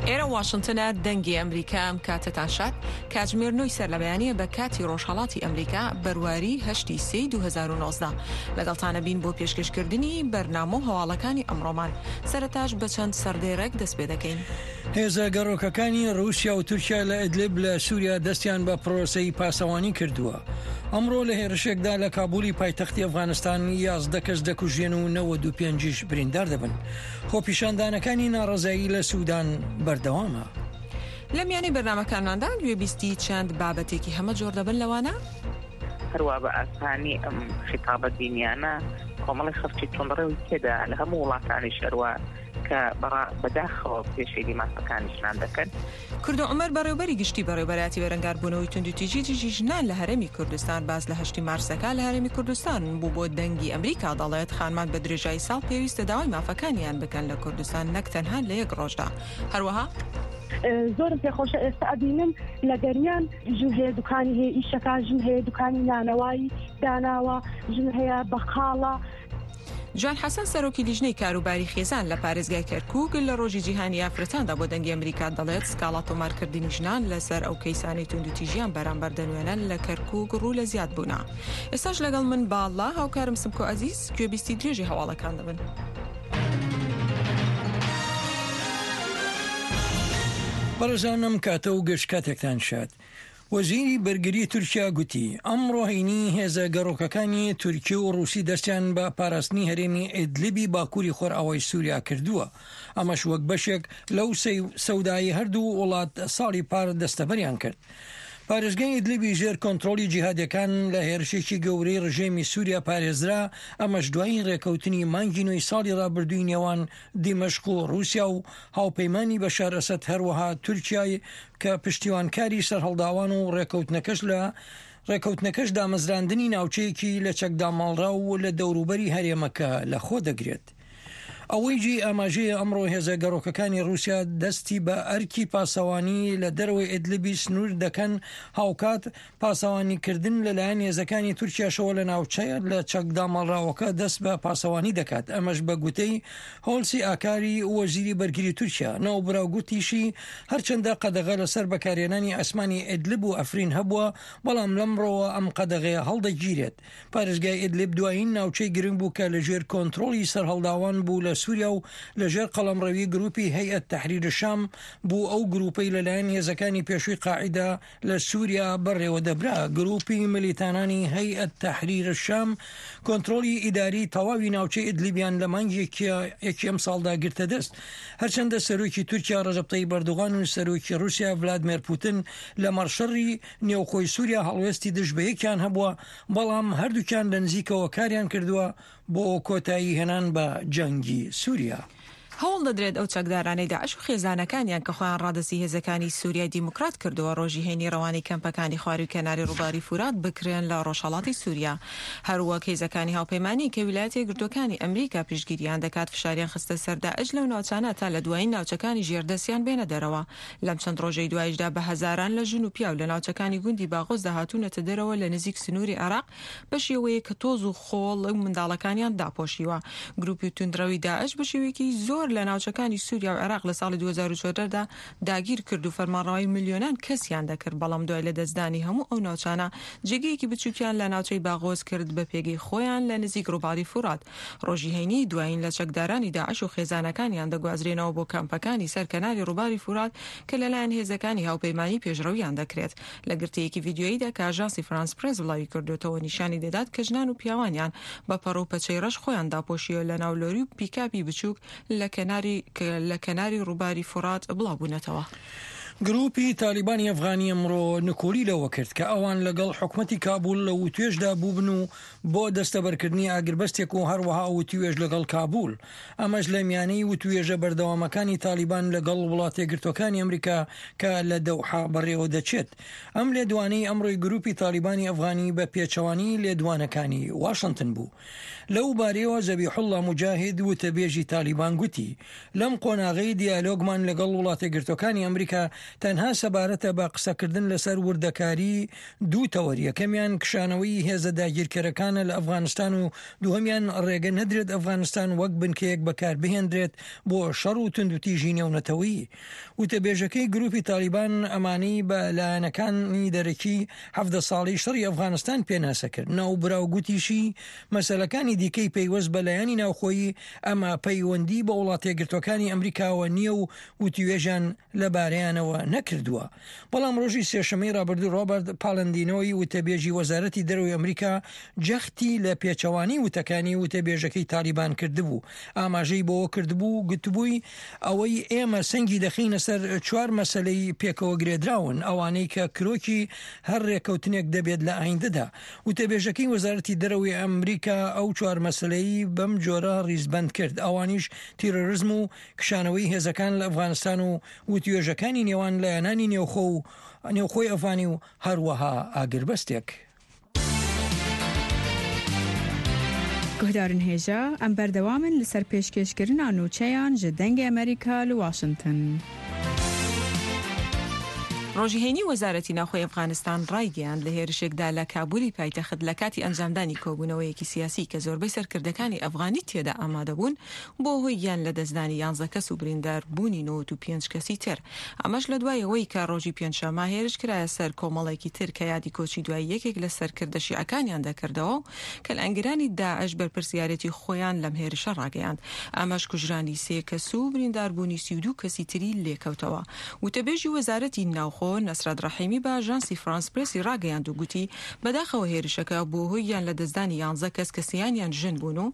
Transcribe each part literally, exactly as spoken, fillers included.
ئێرە واشنگتنە دەنگی ئەمریکام کاتتان شاد کاتژمێرنەوەی سەر لە بەیانیە بە کاتی ڕۆژهەڵاتی ئەمریکا بەرواری هەشتی سێی دوو هەزار و نۆزدە لەگەڵتانە بین بۆ پێشکەشکردنی بەرنامە و هەواڵەکانی ئەمڕۆمان سەرەتاش بە چەند سەردێرەك دەست پێ دەکەین. هێزە گەڕۆکەکانی رووسیا و تورکیا لە ئیدلیب لە سووریا دەستیان بە پرۆسەی پاسەوانی کردووە. ئەمڕۆ لە هێرشێکدا لە کابولی پایتەختی ئەفغانستان یازدە کەس دەکوژێن و نەوەد و پێنجیش بریندار دەبن. خۆپیشاندانەکانی ناڕەزایی لە سوودان بەردەوامە. لە میانەی بەرنامەکانماندا گوێبیستی چەند بابەتێکی هەمە جۆر دەبن لەوانە؟ هەروە بە ئاسانی ئەم خیتابە دینیانە کۆمەڵی خەفتی تۆمڕێوی تێدا لە هەموو وڵاتانی شەروە کە بەداخەوە پێشەی دیماسەکانیشنان دەکەن. کوردە عومەر بەڕێوەبەری گشتی بەڕێوەبەراتی بەرەنگاربوونەوەی توندوتیژی دژی ژنان لە هەرێمی کوردستان باز لە هەشتی مارسەکە لە هەرێمی کوردستان بوو بۆ دەنگی ئەمریکا دەڵێت خانمان بە درێژایی ساڵ پێویستە داوای مافەکانیان بکەن لە کوردستان نەک تەنها لە یەک ڕۆژدا. هەروەها زۆرم پێخۆشە ئێستا ئەبینم لە گەریان ژن هەیە دوکانی هەیە ئیشەکە ژن هەیە دوکانی نانەوایی داناوە ژن هەیە بەقاڵە. جوان حەسەن سەرۆکی لیژنەی کاروباری خێزان لە پارێزگای کەرکووک لە ڕۆژی جیهانی ئافرەتاندا بۆ دەنگی ئەمریکا دەڵێت سکاڵا تۆمارکردنی ژنان لەسەر ئەو کەیسانی توندوتیژیان بەرامبەر دەنوێنن لە کەرکووک ڕوو لە زیاد بوونا. ئێستاش لەگەڵ من باڵا هاوکارم سمکۆ عەزیز گوێبیستی درێژی هەواڵەکان دەبن. بەڕێزانم کاتە و گەشت کاتێکتان شاد. وەزیری بەرگری تورکیا گوتی ئەمڕۆ هەینی هێزە گەڕۆکەکانی تورکی و ڕووسی دەستیان بە پاراستنی هەرێمی ئیدلیبی باکووری خۆرئاوای سووریا کردووە. ئەمەش وەک بەشێک لەو سەودایی هەردوو وڵات ساڵی پار دەستەبەریان کرد. پارێزگای ئیدلیبی ژێر کۆنتڕۆلی جیهادیەکان لە هێرشێکی گەورەی ڕژێمی سووریا پارێزرا. ئەمەش دوای ڕێکەوتنی مانگی نوێی ساڵی ڕابردووی نێوان دیمەشق و رووسیا و هاوپەیمانی بەشار ئەسەد هەروەها تورکیای کە پشتیوانکاری سەرهەڵداوان و ڕێکەوتنەکەش لە ڕێکەوتنەکەش دامەزراندنی ناوچەیەکی لە چەکداماڵرا و لە دەوروبەری هەرێمەکە لە خۆ دەگرێت. ئەوەی جی ئاماژەیە ئەمڕۆ هێزە گەڕۆکەکانی رووسیا دەستی بە ئەرکی پاسەوانی لە دەروی ئیدلیبی سنوور دەکەن هاوکات پاسەوانیکردن لەلایەن هێزەکانی تورکیاشەوە لە ناوچەیە لە چەکدامەڵراوەکە دەست بە پاسەوانی دەکات. ئەمەش بە گوتەی هۆلسی ئاکاری وەزیری بەرگری تورکیا ناوبراو گوتیشی هەرچەندە قەدەغە لەسەر بەکارهێنانی ئەسمانی ئیدلیب و ئەفرین هەبووە بەڵام لەمڕۆوە ئەم قەدەغەیە هەڵدەگیرێت. پارێزگای ئیدلیب دوایین ناوچەی گرنگ بوو کە لەژێر کۆنتڕۆلی سەرهەڵداوان بوو لە سووریا و لەژێر قەڵەمڕەوی گروپی هەیئەت تەحریر شام بوو ئەو گروپەی لەلایەن هێزەکانی پێشووی قاعیدا لە سووریا بەڕێوە دەبرا. گروپی ملیتانانی هەیئەت تەحریر شام کۆنتڕۆلی ئیداری تەواوی ناوچەی ئیدلیبیان لە مانگێکی ئەم ساڵدا گرتە دەست. هەرچەندە سەرۆکی تورکیا ڕەجەب تەیب ئەردوغان و سەرۆکی رووسیا ڤلادیمیر پوتین لە مەڕشەڕی نێوخۆی سووریا هەڵوێستی دژبەیەکیان هەبووە بەڵام هەردووکیان لە نزیکەوە کاریان کردووە بۆ کۆتایی هێنان بە جەنگی سووریا. هەوڵ دەدرێت ئەو چەکدارانەی داعش و خێزانەکانیان کە خۆیان ڕادەسی هێزەکانی سووریای دیموکرات کردووە ڕۆژی هێنی ڕەوانی کەمپەکانی خواروی کەناری ڕووباری فورات بکرێن لە ڕۆژهەڵاتی سووریا. هەروەک هێزەکانی هاوپەیمانی کە ویلایەتە یەکگرتووەکانی ئەمریکا پشتگیریان دەکات فشاریان خستە سەر داعش لەو ناوچانە تا لە دوایین ناوچەکانی ژێردەستیان بێنە دەرەوە. لەم چەند ڕۆژەی دوایشدا بە هەزاران لە ژن و پیاو لە ناوچەکانی گوندی باغۆز داهاتوونەتە دەرەوە لە نزیک سنووری عێراق بە شێوەیە کە تۆز و خۆڵ منداڵەکانیان داپۆشیوە. گروپی توندڕەوی داعش بە شێوەیەکی زۆر لە ناوچەکانی سووریا و عێراق لە ساڵی دوو هەزار و چواردا داگیر کرد و فەرمانڕەوایی میلیۆنان کەسیان دەکرد بەڵام دوای لە دەستدانی هەموو ئەو ناوچانە جێگەیەکی بچووکیان لە ناوچەی باغۆز کرد بە پێگەی خۆیان لە نزیک ڕووباری فورات. ڕۆژی هەینی دوایین لە چەکدارانی داعش و خێزانەکانیان دەگوازرێنەوە بۆ کەمپەکانی سەر کەناری ڕووباری فورات کە لەلایەن هێزەکانی هاوپەیمانی پێشڕەویان دەکرێت. لە گرتەیەکی ڤیدیۆییدا کە ئاژانسی فرانس پرێس وڵاوی کردوێتەوە نیشانی دەدات کە ژنان و پیاوانیان بە پەڕۆ پەچەی ڕەش خۆیان داپۆشیوە لە ناولۆری و پیکاپی بچووک لە کەناری لە کەناری ڕووباری فورات بڵاوبوونەتەوە. گروپی تالیبانی ئەفغانی ئەمڕۆ نکۆلی لەوە کرد کە ئەوان لەگەڵ حکومەتی کابول لە وتوێژدا بووبن و بۆ دەستەبەرکردنی ئاگربەستێک و هەروەها وتوێژ لەگەڵ کابول. ئەمەش لە میانەی وتوێژە بەردەوامەکانی تالیبان لەگەڵ وڵاتە یەکگرتووەکانی ئەمریکا کە لە دەوحا بەڕێوە دەچێت. ئەم لێدوانەی ئەمڕۆی گروپی تالیبانی ئەفغانی بە پێچەوانی لێدوانەکانی واشنگتن بوو. لەو بارەیەوە زەبیحوڵڵا موجاهید وتەبێژی تالیبان گوتی لەم قۆناغەی دیالۆگمان لەگەڵ وڵاتە یەکگرتووەکانی ئەمریکا تەنها سەبارەتە بە قسەکردن لەسەر وردەکاری دوو تەوەر، یەکەمیان کشانەوەی هێزە داگیرکەرەکانە لە ئەفغانستان و دووهەمیان ڕێگە نەدرێت ئەفغانستان وەک بنکەیەک بەکار بهێنرێت بۆ شەڕ و توندوتیژی نێونەتەوەی. وتەبێژەکەی گروپی تالیبان ئەمانەی بە لایەنەکانی دەرەکی هەفتە ساڵی شەڕی ئەفغانستان پێناسە کرد. ناوبراو گوتیشی مەسەلەکانی دیکەی پەیوەست بەلایەنی ناوخۆیی ئەمە پەیوەندی بە وڵاتە یەکگرتوەکانی ئەمریکاوە نییە و وتیوێژیان لەبارەیانەوە نەکردووە. بەڵام ڕۆژی سێشەمەی ڕابردوو ڕۆبەرت پاڵندینەوەی وتەبێژی وەزارەتی دەرەوەی ئەمریکا جەختی لە پێچەوانی وتەکانی وتەبێژەکەی تالیبان کردبوو. ئاماژەی بۆەوە کردبوو گوتبووی ئەوەی ئێمە سەنگی دەخینە سەر چوار مەسەلەی پێکەوە گرێدراون، ئەوانەی کە کرۆکی هەر ڕێکەوتنێک دەبێت لە ئایندەدا. وتەبێژەکەی وەزارەتی دەرەوەی ئەمریکا ئەو چوار مەسەلەی بەم جۆرە ڕیزبەند کرد، ئەوانیش تیرۆریزم و کشانەوەی هێزەکان لە ئەفغانستان و وتیوێژەکانی نێوان لایەنانی نێوخۆ و نێوخۆی ئەفغانی و هەروەها ئاگربەستێک. گهدارن هێژە ئەم بەردەوامن لەسەر پێشکەشکردنا نوچەیان ji dengê ئەمریکا لە واشنگتن. ڕۆژیهێنی وەزارەتی ناوخۆی ئەفغانستان ڕایگەیاند لە هێرشێکدا لە کابولی پایتەخت لە کاتی ئەنجامدانی کۆبوونەوەیەکی سیاسی کە زۆربەی سەرکردەکانی ئەفغانی تێدا ئامادەبوون بۆ هۆی یان لە دەستدانی یانزە کەس و بریندار بوونی نۆت و پێنج کەسی تر. ئەمەش لە دوایەوەی کە ڕۆژی پێنجشەمە هێرش کرایە سەر کۆمەڵێکی تر کە یادی کۆچی دوای یەکێک لە سەرکردە شیعەکانیان دەکردەوە کە لە ئەنگرانی داعش بەرپرسیارەتی خۆیان لەم هێرشە ڕاگەیاند. ئەمەش کوژرانی سێ کەس و برینداربوونی سی و دوو کەسی تری لێکەوتەوە. وتەبێژی وەزارەتی ناوخۆ نەسرەت ڕەحیمی بە ئاژانسی فرانس پرێسی ڕاگەیاند و گوتی بەداخەوە هێرشەکە بۆ هۆی یان لە دەستدانی یانزە کەس کەسیانیان ژن بوون و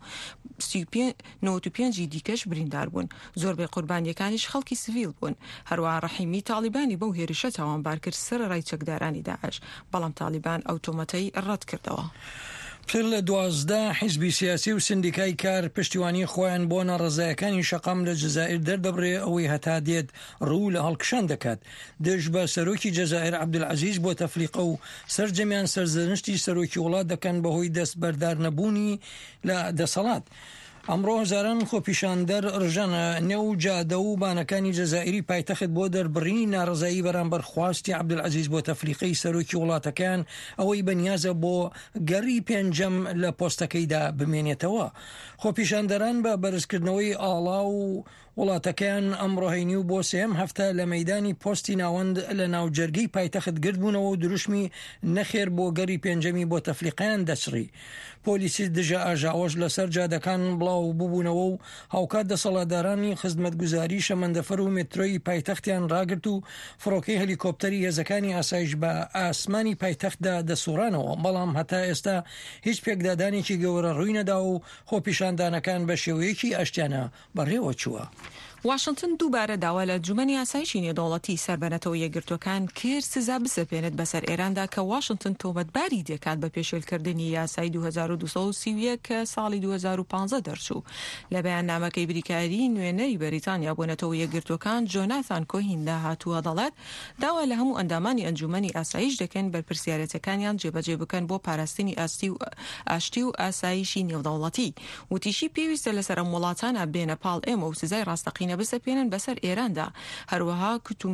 نۆت و پێنج دیکەش بریندار بوون. زۆربەی قوربانیەکانیش خەڵکی سڤیل بوون. هەروەها ڕەحیمی تالیبانی بەو هێرشە تاوانبار کرد سەرەڕای چەکدارانی داعش، بەڵام تالیبان ئەوتۆمەتەی ڕەت کردەوە. پتر لە دوازدە حیزبی سیاسی و سندیکای کار پشتیوانی خۆیان بۆ ناڕزایەکانی شەقام لە جەزائیر دەردەبڕێ ئەوەی هەتا دێت ڕوو لە هەڵکشان دەکات. دژ بە سەرۆکی جەزائیر عەبدولعەزیز بۆ تەفلیقە و سەرجەمیان سەرزەنشتی سەرۆکی وڵات دەکەن بەهۆی دەست بەردار نەبوونی لە دەسەڵات. ئەمڕۆ هەزاران خۆپیشاندەر ڕژانە نێو جادە و بانەکانی جەزائیری پایتەخت بۆ دەربڕینی ناڕزایی بەرامبەر خواستی عەبدولعەزیز بۆ تەفلیقەی سەرۆکی وڵاتەکان ئەوەی بەنیازە بۆ گەڕی پێنجەم لە پۆستەکەیدا بمێنێتەوە. خۆپیشاندەران بە بەرزکردنەوەی ئاڵا و وڵاتەکەیان ئەمڕۆهینی و بۆ سێم هەفتە لە مەیدانی پۆستی ناوەند لە ناوجەرگەی پایتەخت گرتبوونەوە و دروشمی نەخێر بۆ گەڕی پێنجەمی بۆ تەفلیقیان دەچڕی. پۆلیسی دژە ئاژاوەش لەسەر جادەکان بڵاو ببوونەوە و هاوکات دەسەڵاتدارانی خزمەتگوزاری شەمەندەفەر و مترۆی پایتەختیان ڕاگرت و فڕۆکەی هەلیکۆپتەری هێزەکانی ئاسایش بە ئاسمانی پایتەختدا دەسوڕانەوە. بەڵام هەتا ئێستا هیچ پێکدادانێکی گەورە ڕووی نەدا و خۆپیشاندانەکان بە شێوەیەکی ئەشتیانە بەڕێوە چووە. واشنگتن دووبارە داوا لە جومەنی ئاسایشی نێودەوڵەتی سەربەنەتەوە یەکگرتوەکان کرد سزا بسەپێنێت بەسەر ئێراندا کە واشنگتن تۆمەتباری دەکات بە پێشێلکردنی یاسای دوو هەزار و دووسەد و سی و یەک کە ساڵی دوو هەزار و پانزە دەرچوو. لە بەیاننامەکەی بریکاری نوێنەری بەریتانیا بۆنەتەوە یەکگرتوەکان جۆناتان کۆهیندا هاتووە دەڵێت داوا لە هەموو ئەندامانی ئەنجومەنی ئاسایش دەکەن بەرپرسیارەتەکانیان جێبەجێ بکەن بۆ پاراستنی ئاستی و ئاشتی و ئاسایشی نێودەوڵەتی. وتیشی پێویستە لەسەر ئەم وڵاتانە بێنە پاڵ ئێمە و سزای ڕاستەقینە بسەپێنن بەسەر ئێراندا. هەروەها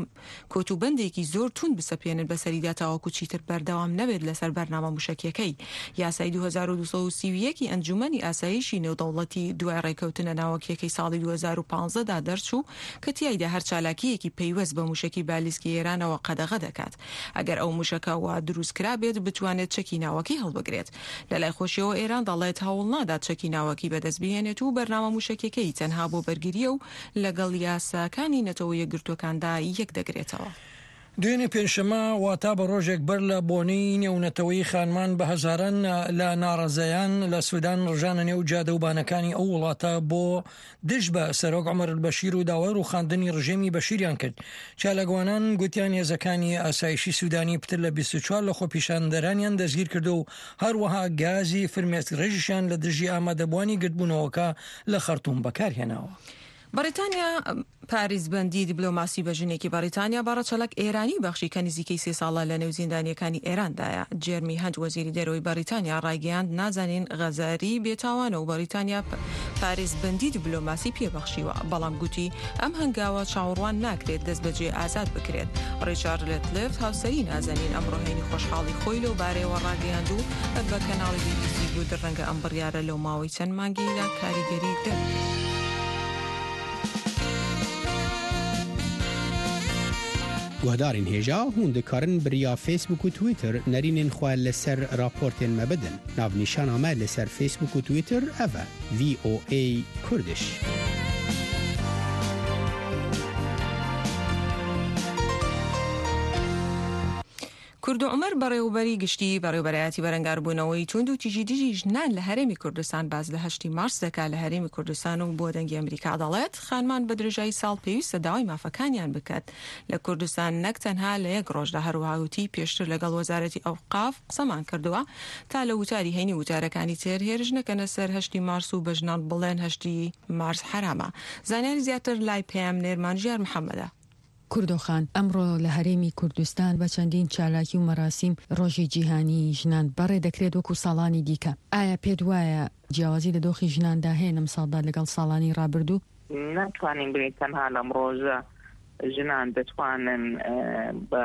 کۆتوبەندێکی زۆر تون بسەپێنن بەسەریدا تاوەکو چیتر بەردەوام نەبێت لەسەر بەرنامە موشکیەکەی. یاسای دوو هەزار و دووسەد و سی و یەکی ئەنجومەنی ئاسایشی نێودەوڵەتی دوای ڕێکەوتنە ناوەکیەکەی ساڵی دوو هەزار و پانزە دا دەرچوو کە تیایدا هەر چالاکیەکی پەیوەست بە موشکی بالیسکی ئێرانەوە قەدەغە دەکات. ئەگەر ئەو موشکە وا دروستکرا بێت بتوانێت چەکی ناوەکی هەڵبگرێت. لە لای خۆشیەوە ئێران دەڵێت هەوڵ نادات چەکی ناوەکی بەدەست بهێنێت و بەرنامە موشکیەکەی تەنها بۆ بەرگریە و لەگەڵ یاساکانی نەتەوە یەکگرتوەکاندا یەک دەگرێتەوە. دوێنێ پێنجشەمە واتا بە ڕۆژێک بەر لە بۆنەی نێونەتەوەی خانمان بە هەزاران لە ناڕەزایان لە سوودان ڕژانە نێو جادە و بانەکانی ئەو وڵاتە بۆ دژ بە سەرۆک عومەر البەشیر و داوای ڕووخاندنی ڕژێمی بەشیریان کرد. چالەگوانان گوتیان هێزەکانی ئاسایشی سوودانی پتر لە بیست و چوار لە خۆپیشاندەرانیان دەستگیر کردو و هەروەها گازی فرمێسک ڕێژیشان لە دژی ئامادەبوانی گرتبوونەوەکە لە خەرتوم بەکارهێناوە. بەریتانیا پاریزبەندی دیبلۆماسی بە ژنێکی بەریتانیا بەڕەچەڵک ئێرانی بەخشی کە نزیکەی سێ ساڵە لە نێو زیندانیەکانی ئێراندایە. جێرمی هەنج وەزیری دەرەوەی بەریتانیا ڕایگەیاند نازانین غەزاری بێتاوانە و بەریتانیا پاریزبەندی دیبلۆماسی پێبەخشیوە، بەڵام گوتی ئەم هەنگاوە چاوەڕوان ناکرێت دەست بەجێ ئازاد بکرێت. ڕیچارد لێتلف هاوسەری نازانین ئەمڕۆهێنی خۆشحاڵی خۆی لەو بارەیەوە ڕاگەیاند و بە کەناڵی بی بی سی گوت ڕەنگە ئەم بڕیارە لەو ماوەی چەند مانگیدا کاریگەری دەبێت. گوهدارین هێژا هون دەکارن بریا فیسبوک و تویتر نەرینên xwe li ser raportên me bidin. Navnîşana me li ser Facebook û Twitter ev e V O A Kurdish. کورد و عمر بەڕێوەبەری گشتی بەڕێوەبەرایەتی بەرەنگاربوونەوەی توند و تیژی دژی ژنان لە هەرێمی کوردستان باز لە هەشتی مارس دەکات لە هەرێمی کوردستان و بۆ دەنگی ئەمریکا دەڵێت خانمان بە درێژایی ساڵ پێویستە داوای مافەکانیان بکات لە کوردستان، نەک تەنها لە یەک ڕۆژدا هەروەهاوتی پێشتر لەگەڵ وەزارەتی ئەوقاف قسەمان کردووە تا لە وتاری هەینی وتارەکانی تر هێرش نەکەنە سەر هەشتی مارس و بە ژنان بڵێن هەشتی مارس حرامە. زانیاری زیاتر لای پێم نێرمان ژیار محەممەدە. کوردۆخان ئەمڕۆ لە هەرێمی کوردستان بە چەندین چالاکی و مەراسیم ڕۆژی جیهانی ژنان بەڕێ دەکرێت وەکو ساڵانی دیکە. ئایا پێت وایە جیاوازی لە دۆخی ژناندا هەیە لەم ساڵدا لەگەڵ ساڵانی ڕابردوو؟ ناتوانین بڵین تەنها لەم ڕۆژە ژنان دەتوانن بە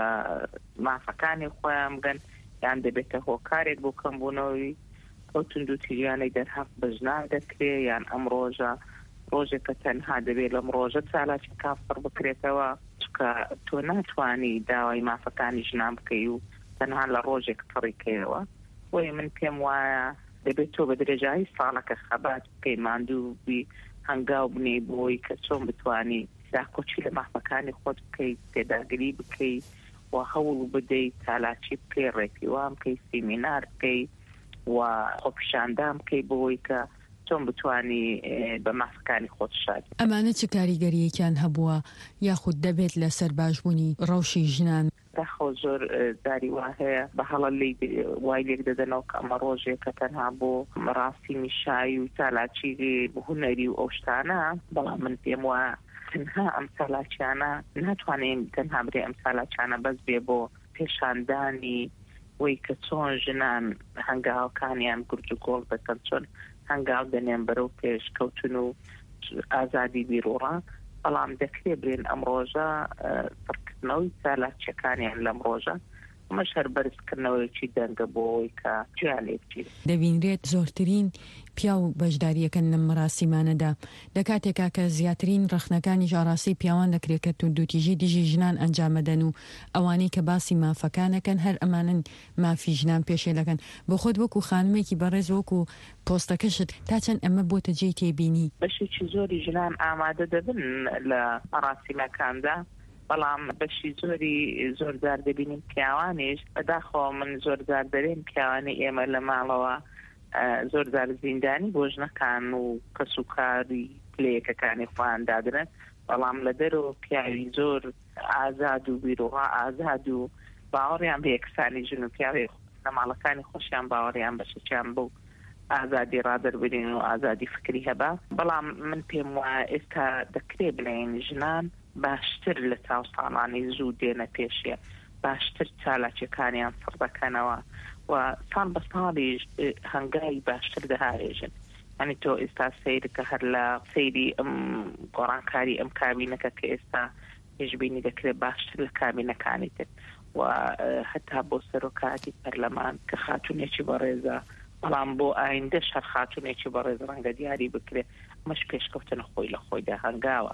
مافەکانی خۆیان بگەن یان دەبێتە هۆکارێک بۆ کەمبوونەوەی ئەو تونند و تیژیانەی دەرهەف بە ژنان دەکرێت، یان ئەم ڕۆژە ڕۆژێک کە تەنها دەبێت لەم ڕۆژە چالاکی کافر بکرێتەوە کە تۆ ناتوانی داوای مافەکانی ژنان بکەی و تەنها لە ڕۆژێک پڕیکەیەوە. وی من پێم وایە دەبێت تۆ بە درێژایی ساڵەکە خەبات بکەی ماندوو بی هەنگاو بنێ بۆی کە چۆن بتوانی داکۆچی لە مافەکانی خۆت بکەیت، تێداگری بکەیت و هەوڵ بدەیت چالاکی بکەی، ڕێپیوان بکەی، سیمینار بکەی و خۆپیشاندان بکەی بۆی کە چۆن بتوانی بە مافەکانی خۆت شاد. ئەمانە چه کاریگەریەکیان هەبووە یاخود دەبێت لەسەر باشبوونی ڕەوشی ژنان؟ داخۆ زۆر داری وا هەیە بە هەڵە لی وای لێک دەدەنەوە کە ئەمە ڕۆژێک کە تەنها بۆ مەراسیمی شایی و چالاکی هونەری و ئەو شتانە، بەڵام من پێم وایە تەنها ئەم چالاکیانە ناتوانین تەنها برێ ئەم چالاکیانە بەس بێ بۆ پێشاندانی وی کە چۆن ژنان هەنگاوەکانیان گورج و گۆڵ دەکەن، چۆن هەنگاو دەنێن بەرەو پێشکەوتن و ئازادی بیرۆڕە، بەڵام دەکرێت برێن ئەم ڕۆژە پڕکردنەوەی چالاکیەکانیان لەم ڕۆژە ئەمەش هەر بەرزکردنەوەیکی دەنگە بۆەوەی کە جیان لێ بچێت. دەبینرێت زۆرترین پیا و بەشداریەکەن لەم مەراسیمانەدا لە کاتێکا کە زیاترین ڕەخنەکانی ژاڕاستی پیاوان دەکرێت کە توندوتیژی دژی ژنان ئەنجامەدەن و ئەوانەی کە باسی مافەکانەکەن هەر ئەمانن مافی ژنان پێشێلەکەن. بۆ خۆت وەکو خانمێکی بەڕێز وەکو پۆستەکەشت تا چەند ئەمە بۆتە جێی تێبینی؟ بەشێکی زۆری ژنان ئامادە دەبن لە مەراسیمەکاندا، بەڵام بەشی زۆری زۆرجار دەبینیم پیاوانیش. بەداخەوە من زۆرجار دەرێن پیاوانی ئێمە لە ماڵەوە زۆرجار زیندانی بۆ ژنەکان و کەسوکاری پلەیەکەکانی خۆیان دادرن، بەڵام لە دەرەوە پیاوی زۆر ئازاد و بیرۆها ئازاد و باوەڕیان بە یەکسانی ژن و پیاوی لە ماڵەکانی خۆشیان باوەڕیان بەشەکیان بوو ئازادی ڕادەربرین و ئازادی فکری هەبا. بەڵام من پێم وایە ئێستا دەکرێت بڵێن ژنان باشتر لە چاو ساڵانی زوو دێنە پێشیە، باشتر چالاکیەکانیان سڕ دەکەنەوە و ساڵ بە ساڵی هەنگاوی باشتر دەهارێژن. ئەنی تۆ ئێستا سیرکە هەر لە سەیری ئەم گۆڕانکاری ئەم کابینەکە کە ئێستا پێشبینی دەکرێت باشتر لە کابینەکانی تر و هەتا بۆ سەرۆکاتی پەرلەمان کە خاتونێکی بەڕێزە، بەڵام بۆ ئایندە شەر خاتونێکی بەڕێز ڕەنگە دیاری بکرێت. مش پێشکەوتن خۆی لە خۆیدا هەنگاوە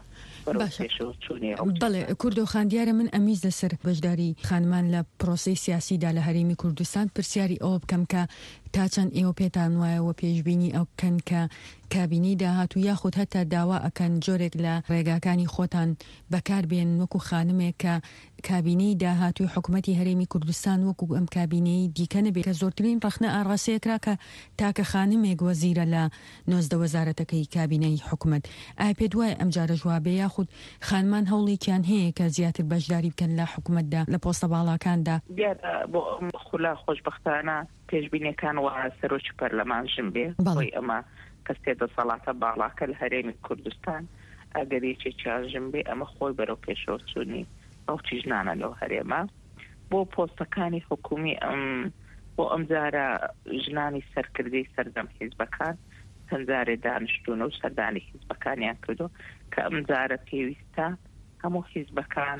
بەڵێ. کوردۆخان دیارە من ئەمیز لەسەر بەشداری خانمان لە پرۆسەی سیاسیدا لە هەرێمی کوردستان پرسیاری ئەوە بکەم کە تا چەند ئێوە پێتان وایەوە پێشبینی ئەو کەن کە کابینەی داهاتوو یاخود هەتا داوا ئەکەن جۆرێک لە ڕێگاکانی خۆتان بەکاربێن وەکو خانمێک کە کابینەی داهاتووی حکوومەتی هەرێمی کوردستان وەکو ئەم کابینەی دیکە نەبێت کە زۆرترین ڕەخنە ئاڕاستەیەکرا کە تاکە خانمێک وەزیرە لە نۆزدە وەزارەتەکەی کابینەی حکوومەت. ئایا پێت وایە ئەم جارە جوابێ یاخود خانمان هەوڵێکیان هەیە کە زیاتر بەشداری بکەن لە حکوومەتدا لە پۆستە باڵاکاندا؟ بۆ خولا خۆشبەختانە پێشبینیەکان وە سەرۆکی پەرلەمان ژن بێ، بۆی ئەمە کەس تێدەسەڵاتە باڵاکە لە هەرێمی کوردستان ئەگەرێکی چاژم بێ ئەمە خۆی بەرەو پێشەوەچوونی ئەو چیژنانە لەو هەرێمە بۆ پۆستەکانی حکومی ئەم بۆ ئەم جارە ژنانی سەرکردەی سەردەم حیزبەکان هەنجارێ دانیشتوونە و سەردانی حیزبەکانیان کردو کە ئەم جارە پێویستە هەموو حیزبەکان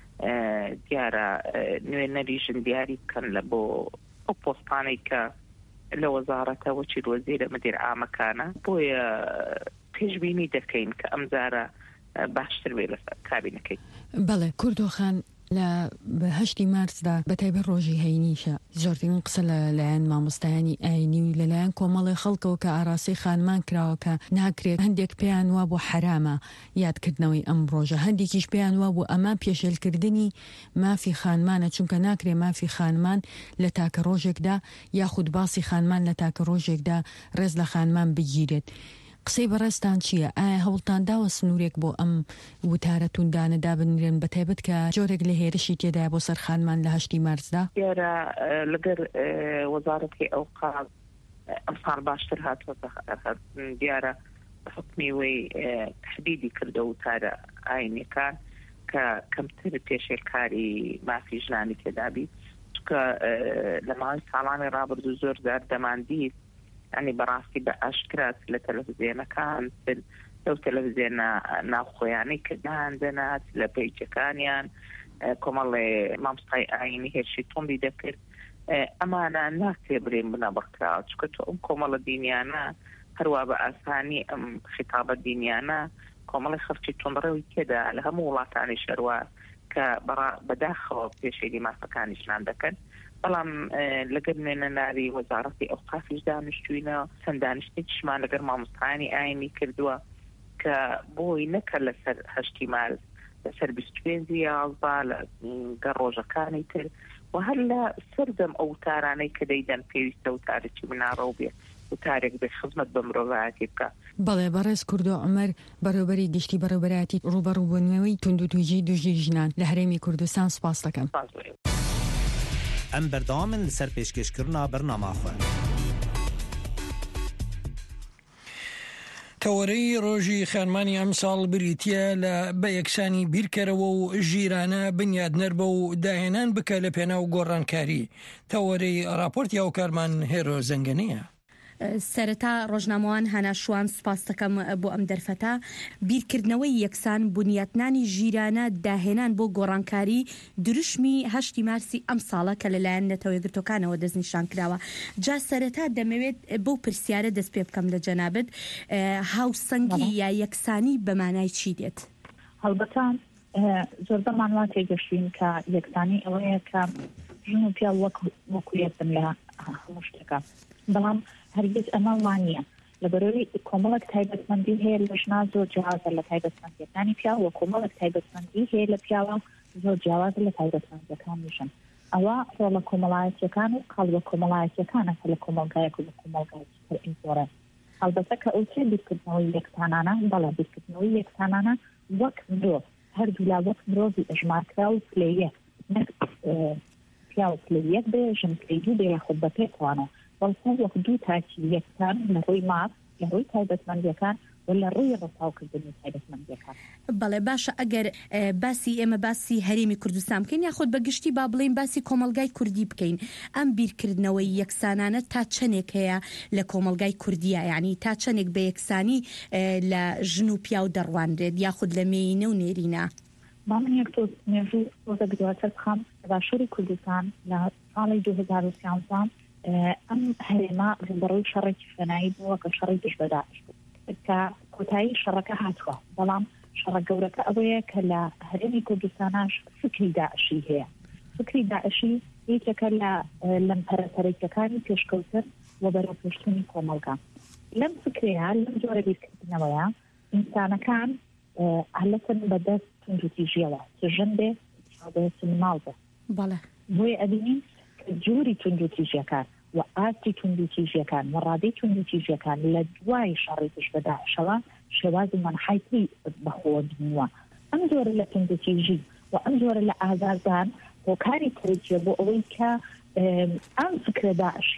دیارە نوێنەری ژن دیاری بکەن لە بۆ ئەو پۆستانەی کە لە وەزارەتەوە چی وەزیرە مدیر عامەکانە بۆیە پێشبینی دەکەین کە ئەم جارە باشتر بێ لە کابینەکەی. بەڵێ کوردۆخان لە هەشتی مارسدا بەتایبەت ڕۆژی هەینیشە زۆرترین قسە لەلایەن مامۆستایانی ئاینی و لەلایەن کۆمەڵی خەڵکەوە کە ئاراسی خانمان کراوە کە ناکرێت هەندێک پێیان وا بۆ حرامە یادکردنەوەی ئەم ڕۆژە هەندێکیش پێیان وا بۆ ئەمە پێشێلکردنی مافی خانمانە چونکە ناکرێ مافی خانمان لە تاکە ڕۆژێکدا یاخود باسی خانمان لە تاکە ڕۆژێکدا ڕێز لە خانمان بگیرێت. قسەی بەڕێستان چییە؟ ئایا هەوڵتان داوە سنوورێک بۆ ئەم وتارەتوندانەدا بنرێن بەتایبەت کە جۆرێک لە هێرشی تێدای بۆ سەرخانمان لە هەشتی مارسدا؟ دیارە لەگەر وەزارەتی ئەوقاف ئەم ساڵ باشتر هاتووە دیارە حکمی وەی تحدیدی کردە وتارە ئاینیەکان کە کەمتر پێشێلکاری مافی ژنانی تێدابی چونکە لە ماوەی ساڵانی ڕابردوو زۆر جار دەماندید ینی بەڕاستی بە ئاشکرات لە تەلەڤیزیۆنەکان لەو تەلەڤیزیۆنە ناوخۆیانەی کە داهاندەنات لە پەیجەکانیان کۆمەڵێ مامۆستای ئاینی هێرشی تۆندی دەکرد ئەمانە ناکرێ برێن بنە بەکراوە چونکە تۆ ئەم کۆمەڵە دینیانە هەروە بە ئاسانی ئەم خیتابە دینیانە کۆمەڵی خەڵکی تۆندڕەوی تێدا لە هەموو وڵاتانی شەروە کە بەداخەوە پێشێلی مافەکانی ژنان دەکەن بەڵام لەگەر نوێنە ناوی وەزارەتی ئەوقافیش دانیشتووینە چەند دانیشتێکیشمان لەگەر مامۆستایانی ئاینی کردووە کە بۆی نەکە لەسەر هەشتی مارس لەسەر بیست و پێنجی یازدە لەگەر ڕۆژەکانی تر و هەر لە سەردەم ئەو وتارانەی کە دەیدەن پێویستە وتارێکی بناڕەو بێ وتارێک بێ خزمەت بە مرۆڤایەتی بکە. بەڵێ بەڕێز کوردۆ عومەر بەڕێوەبەری گشتی بەڕێوەبەرایەتی ڕوبەڕووبوونەوەی توندوتویژی دوژی ژنان لە هەرێمی کوردستان سوپاس دەکەم. ئەم بەردەوامن لەسەر پێشکەشکردنا بەرنامەخۆ. تەوەرەی ڕۆژی خانمانی ئەم ساڵ بریتە لە بە یەکسانی بیرکەرەوە و ژیرانە بنیادنەر بە و داهێنان بکە لە پێناو گۆڕانکاری. تەوەرەی راپۆرتی ئەو کارمان هێرۆ زەنگەنەیە. سەرەتا ڕۆژنامەوان هەناشوان سوپاس دەکەم بۆ ئەم دەرفەتە بیرکردنەوەی یەکسان بنیاتنانی ژیرانە داهێنان بۆ گۆڕانکاری دروشمی هەشتی مارسی ئەم ساڵە کە لەلایەن نەتەوە یەکگرتوەکانەوە دەستنیشان کراوە. جا سەرەتا دەمەوێت بەو پرسیارە دەست پێ بکەم لە جەنابەت هاوسەنگی یا یەکسانی بەمانای چی دێت؟ هەڵبەتە زۆر بەمان وا تێگەشتوین کە یەکسانی ئەوەیە کە ژن و پیا وەکو یەکدم لە هەموو شتێکە بەڵام هەرگیز ئەمە وانە لە بەرەوەی کۆمەڵک تایبەتمەندی هەیە لە ژنا زۆر جیازە لە تایبەتمەندیەکانی پیا و کۆمەڵک تایبەتمەندی هەیە لە پیاوە زۆر جیاوازە لە تایبەتمەندیەکانی ژن ئەوە ڕۆڵە کۆمەڵایەتیەکان و قەڵبە کۆمەڵایەتیەکانە کە لە کۆمەلگایەک و لە کۆمەلگای ئینزۆرە هەڵبەتە کە ئەو چێ بیرکردنەوەی یەکسانانە بەڵێ بیرکردنەوەی یەکسانانە وەک مرۆڤ هەردوو لا وەک مرۆڤی ئەژمارکرا و پلەیەک پیا و پلەیەک بێ ژن پلەی دوو بێ یاخود بە پێکوانەوە بەڵکو وەک دوو تاکی یەکسان لە ڕووی ماف لە ڕووی تایبەتمەندیەکان و لە ڕووی ڕەساوکردنی تایبەتمەندیەکان. بەڵێ باشە ئەگەر باسی ئێمە باسی هەرێمی کوردستان بکەین یاخود بە گشتی با بڵێین باسی کۆمەلگای کوردی بکەین ئەم بیرکردنەوەی یەکسانانە تا چەندێک هەیە لە کۆمەلگای کوردیە یعنی تا چەندێک بە یەکسانی لە ژن و پیا و دەڕوانرێت یاخود لە مێینە و نێرینە؟ با من یەک تۆ مێژوو ڕۆژە بدواتر بخەم لە باشووری کوردستان لە ساڵی دوو هەزار و سیانزە ئەم هەرێما ڕوبەڕووی شەڕێکی فەنایی بووە کە شەڕی دژ بە داعش بوو کە کۆتایی شەڕەکە هاتووە بەڵام شەڕە گەورەکە ئەوەیە کە لە هەرێمی کوردستاناش فکری داعشی هەیە. فکری داعشی یەکێکە لە لەمپەرەپەرەیەکەکانی پێشکەوتن و بەرەوپێشتنی کۆمەلگا. لەم فکرەیە لەم جۆرە بیرکردنەوەیە ئینسانەکان هەلەتن بەدەست توندوتیژیەوە چ ژن بێ بێ سنماڵ بێ بۆیە ئەبینین جووری توندوتیژیەکان و ئاستی توندوتیژیەکان و ڕادەی توندوتیژیەکان لە دوای شەڕی پێش بە داعشەوە شێوازی مەنحایتی بەخۆوە بنووە. ئەم جۆرە لە توندوتیژی و ئەم جۆرە لە ئازاردان هۆکاری ترجیە بۆ ئەوەی کە ئەم فکرە داعشیە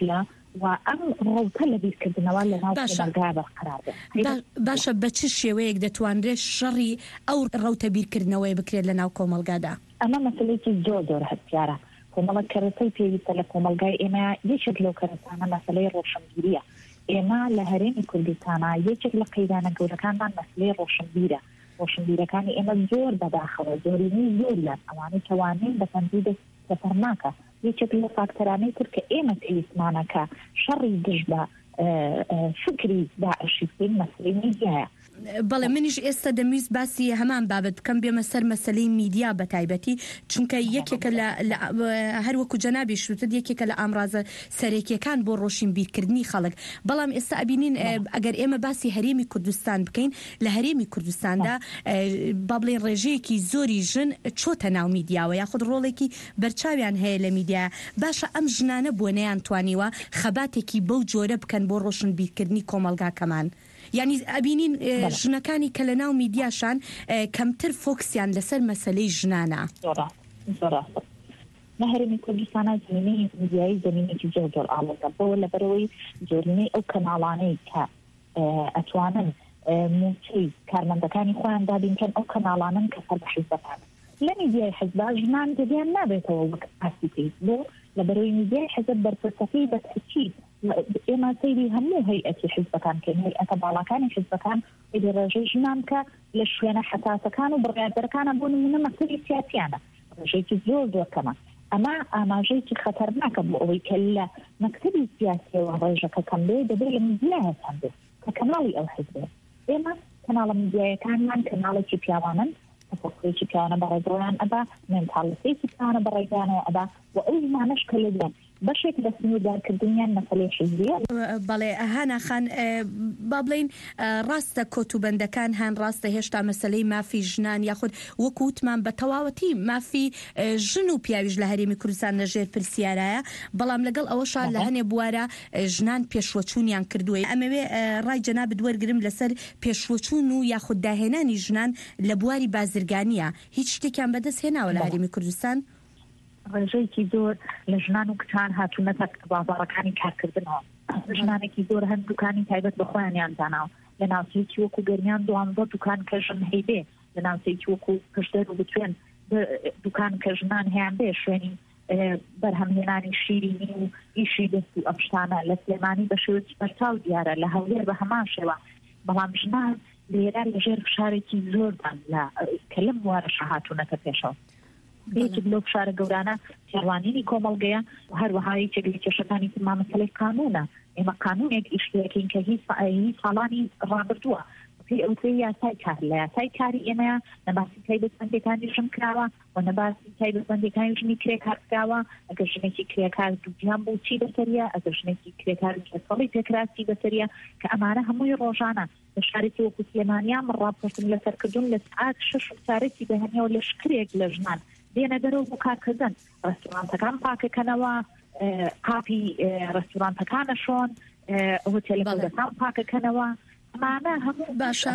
وأم ڕوتە لە بیرکردنەوە لە ناو کۆمەلگا بەرقرار بێت. باشە بە چ شێوەیەک دەتوانرێت شەڕی ئەو ڕوتە بیرکردنەوەی بکرێت لە ناو کۆمەلگادا؟ ئەمە مەسەلەیەکی زۆر زۆر هەستیارە. کۆمەڵە کەرەتەی پێویستە لە کۆمەلگای ئێمە یەکێک لەو کەرەتانە مەسەلەی ڕۆشنبیریە. ئێمە لە هەرێمی کوردستانە یەکێک لە قەیدانە گەورەکانمان مەسەلەی ڕۆشنبیرە. ڕۆشنبیرەکانی ئێمە زۆر بەداخەوە زۆرینی زۆریان ئەوانەی کەوانین بە تەنبیه دەست سەفەر ناکە. یەکێک لە فاکتەرانەی تر کە ئێمە پێویستمانەکە شەڕی دژ بە فکری داعشی بکەین مەسەلەی میدیایە. بەڵێ منیش ئێستا دەمویست باسی هەمان بابەت بکەم بێمە سەر مەسەلەی میدیا بە تایبەتی، چونکە یەکێکە هەروەکو جەنابی شوتت یەکێکە لە ئامرازە سەرێکیەکان بۆ ڕۆشین بیرکردنی خەڵک. بەڵام ئێستا ئەبینین ئەگەر ئێمە باسی هەرێمی کوردستان بکەین، لە هەرێمی کوردستاندا با بڵێن ڕێژەیەکی زۆری ژن چۆتە ناو میدیاوە یاخود ڕۆڵێکی بەرچاویان هەیە لە میدیا. باشە ئەم ژنانە بۆ نەیان توانیوە خەباتێکی بەو جۆرە بکەن بۆ ڕۆشن بیرکردنی کۆمەلگاکەمان. یعنی ئەبینین ژنەکانی کە لە ناو میدیاشان کەمتر فۆکسیان لەسەر مەسەلەی ژنانە. لە هەرێمی کوردستانە زمینەی میدیایی زمینێکی زۆر زۆر ئاڵۆزە بۆ لەبەرەوەی زۆرینەی ئەو کەناڵانەی کە ئەتوانن موچەی کارمەندەکانی خۆیان دابینکەن ئەو کەناڵانن کە سەر بە حیزبەکان. لە میدیای حیزبا ژنان دەبیان نابێتەوە وەک ئاسی پێیت بۆ لەبەرەوەی میدیای حیزب بەرپرسەکەی بە تەکید ئێمە سەیری هەموو هەیئەتی حیزبەکان کردن، هەیئەتە باڵاکانی حیزبەکان ئیدی ڕێژەی ژنان کە لە شوێنە حساسەکان و بڕیاردەرەکانە بۆ نمونە مەسەلەی سیاسیانە ڕێژەیەکی زۆر زۆر کەمە. ئەمە ئاماژەیەکی خەتەرناکە بۆ ئەوەی کە لە مەکتەبی سیاسیەوە ڕێژەکە کەم بێ دەبێت لە میدیای هەستان بێت کە کەناڵی ئەو حیزبێ. ئێمە کەناڵە میدیایەکانمان کەناڵێکی پیاوانن، تفکرێکی پیاوانە بەڕێزۆیان ئەدا، مێنتاڵیتێکی پیاوانە بەڕێزانەوە ئەدا و ئەو زمانەش کە لەدەن بەشێک لە سنوردارکردنیان مەسەلەی حیزبیە. بەڵێ هانا خان با بڵێن ڕاستە کۆتوبەندەکان هەن ڕاستە هێشتا مەسەلەی مافی ژنان یاخود وەکو وتمان بە تەواوەتی مافی ژن و پیاویش لە هەرێمی کوردستان لەژێر پرسیارایە، بەڵام لەگەڵ ئەوەشان لە هەنێ بوارە ژنان پێشوەچوونیان کردووە. ئەمەوێ ڕای جەنابت وەرگرم لەسەر پێشوەچوون و یاخود داهێنانی ژنان لە بواری بازرگانیە. هیچ شتێکیان بەدەست هێناوە لە هەرێمی کوردستان؟ ڕێژەیەکی زۆر لە ژنان و کچان هاتوونەتە بازاڕەکانی کارکردنەوە. ژنانێکی زۆر هەند دوکانی تایبەت بە خۆیانیان داناوە لە ناوچەیەکی وەکو گەرمیان دوانزە دوکان کە ژن هەیبێ، لە ناوچەیەکی وەکو پشتەر و بتوێن دوکان کە ژنان هەیان بێ، شوێنی بەرهەمهێنانی شیرینی و ئیشی دەست و ئەپشتانە لە سلێمانی بە شێوەیەکی بەرچاو دیارە، لە هەولێر بە هەمان شێوە. بەڵام ژنان لێرە لەژێر فشارێکی زۆردان لە کە لەم وارەشە هاتوونەتە پێشەوە. بێکی بلۆ فشارە گەورانە سێڕوانینی کۆمەڵگەیە و هەروەها یەکێک لە کێشەکانی ترما مەسەلەی قانونە. ئێمە قانونێک ئیشتێکین کە هیچ ساڵانی ڕابردووە پێی ئەوتەی یاسای کار، لە یاسای کاری ئێمەیە نەباسی تایبەتمەندەکانی ژن کراوە و نەباسی تایبەتمەندەکانی ژنی کرێکار کراوە. ئەگەر ژنێکی کرێکار دووجیان بۆ چی بەسەریە، ئەگەر ژنێکی کرێکار سەڵی پێکراسی بەسەریە، کە ئەمانە هەمووی ڕۆژانە لە شارێکی وەکو سلێمانیان من ڕاپۆرتم لەسەرکردون لە سعات شەش چارەکی بەهێنەوە لە شکرێک لە ژنان دێنە دەرەوە بۆ کارکردن. ڕێستورانتەکان پاکەکەنەوە، قاپی ڕێستورانتەکانە شۆن، هۆتێلەکان پاکەکەنەوە. ئەمانە هەموو باشە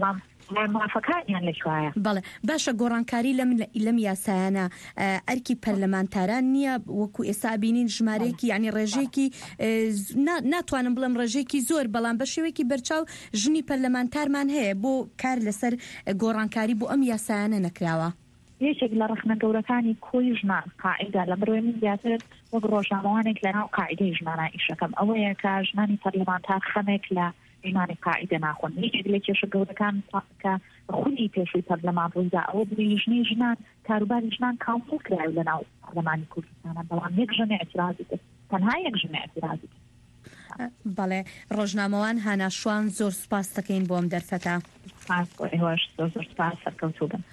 مافەکانیان لەکوایە. بەڵێ باشە گۆڕانکاری لەم یاسایانە ئەرکی پەرلەمانتاران نییە وەکو ئێستا بینین ژمارەیەکی یعنی ڕێژێکی ناتوانم بڵم ڕێژێکی زۆر، بەڵام بە شێوەیەکی بەرچاو ژنی پەرلەمانتارمان هەیە بۆ کار لەسەر گۆڕانکاری بۆ ئەم یاسایانە نەکراوە. یەکێک لە ڕخنە گەورەکانی کۆی ژنان قاعیدا لە بڕۆی من زیاتر وەک ڕۆژنامەوانێک لەناو قاعیدەی ژنانە ئیشەکەم ئەوەیە کە ژنانی پەرلەمانتار خەمێک لە ژنانی قاعیدە ناخۆن. یەکێک لە کێشە گەورەکان کە خودی پێشووی پەرلەمان ڕوویدا ئەوە بووی ژنی ژنان کاروباری ژنان کاونسڵ کراوە لەناو پەرلەمانی کوردستانە، بەڵام یەک ژنە ئەترازی کرد، تەنها یەک ژنە ئەترازی کرد. بەڵێ ڕۆژنامەوان هاناشوان زۆر سوپاس دەکەین بۆ ئەم دەرفەتە. سپاس بۆ ئێوەش زۆر زۆر سپاس سەرکەوتوو بن.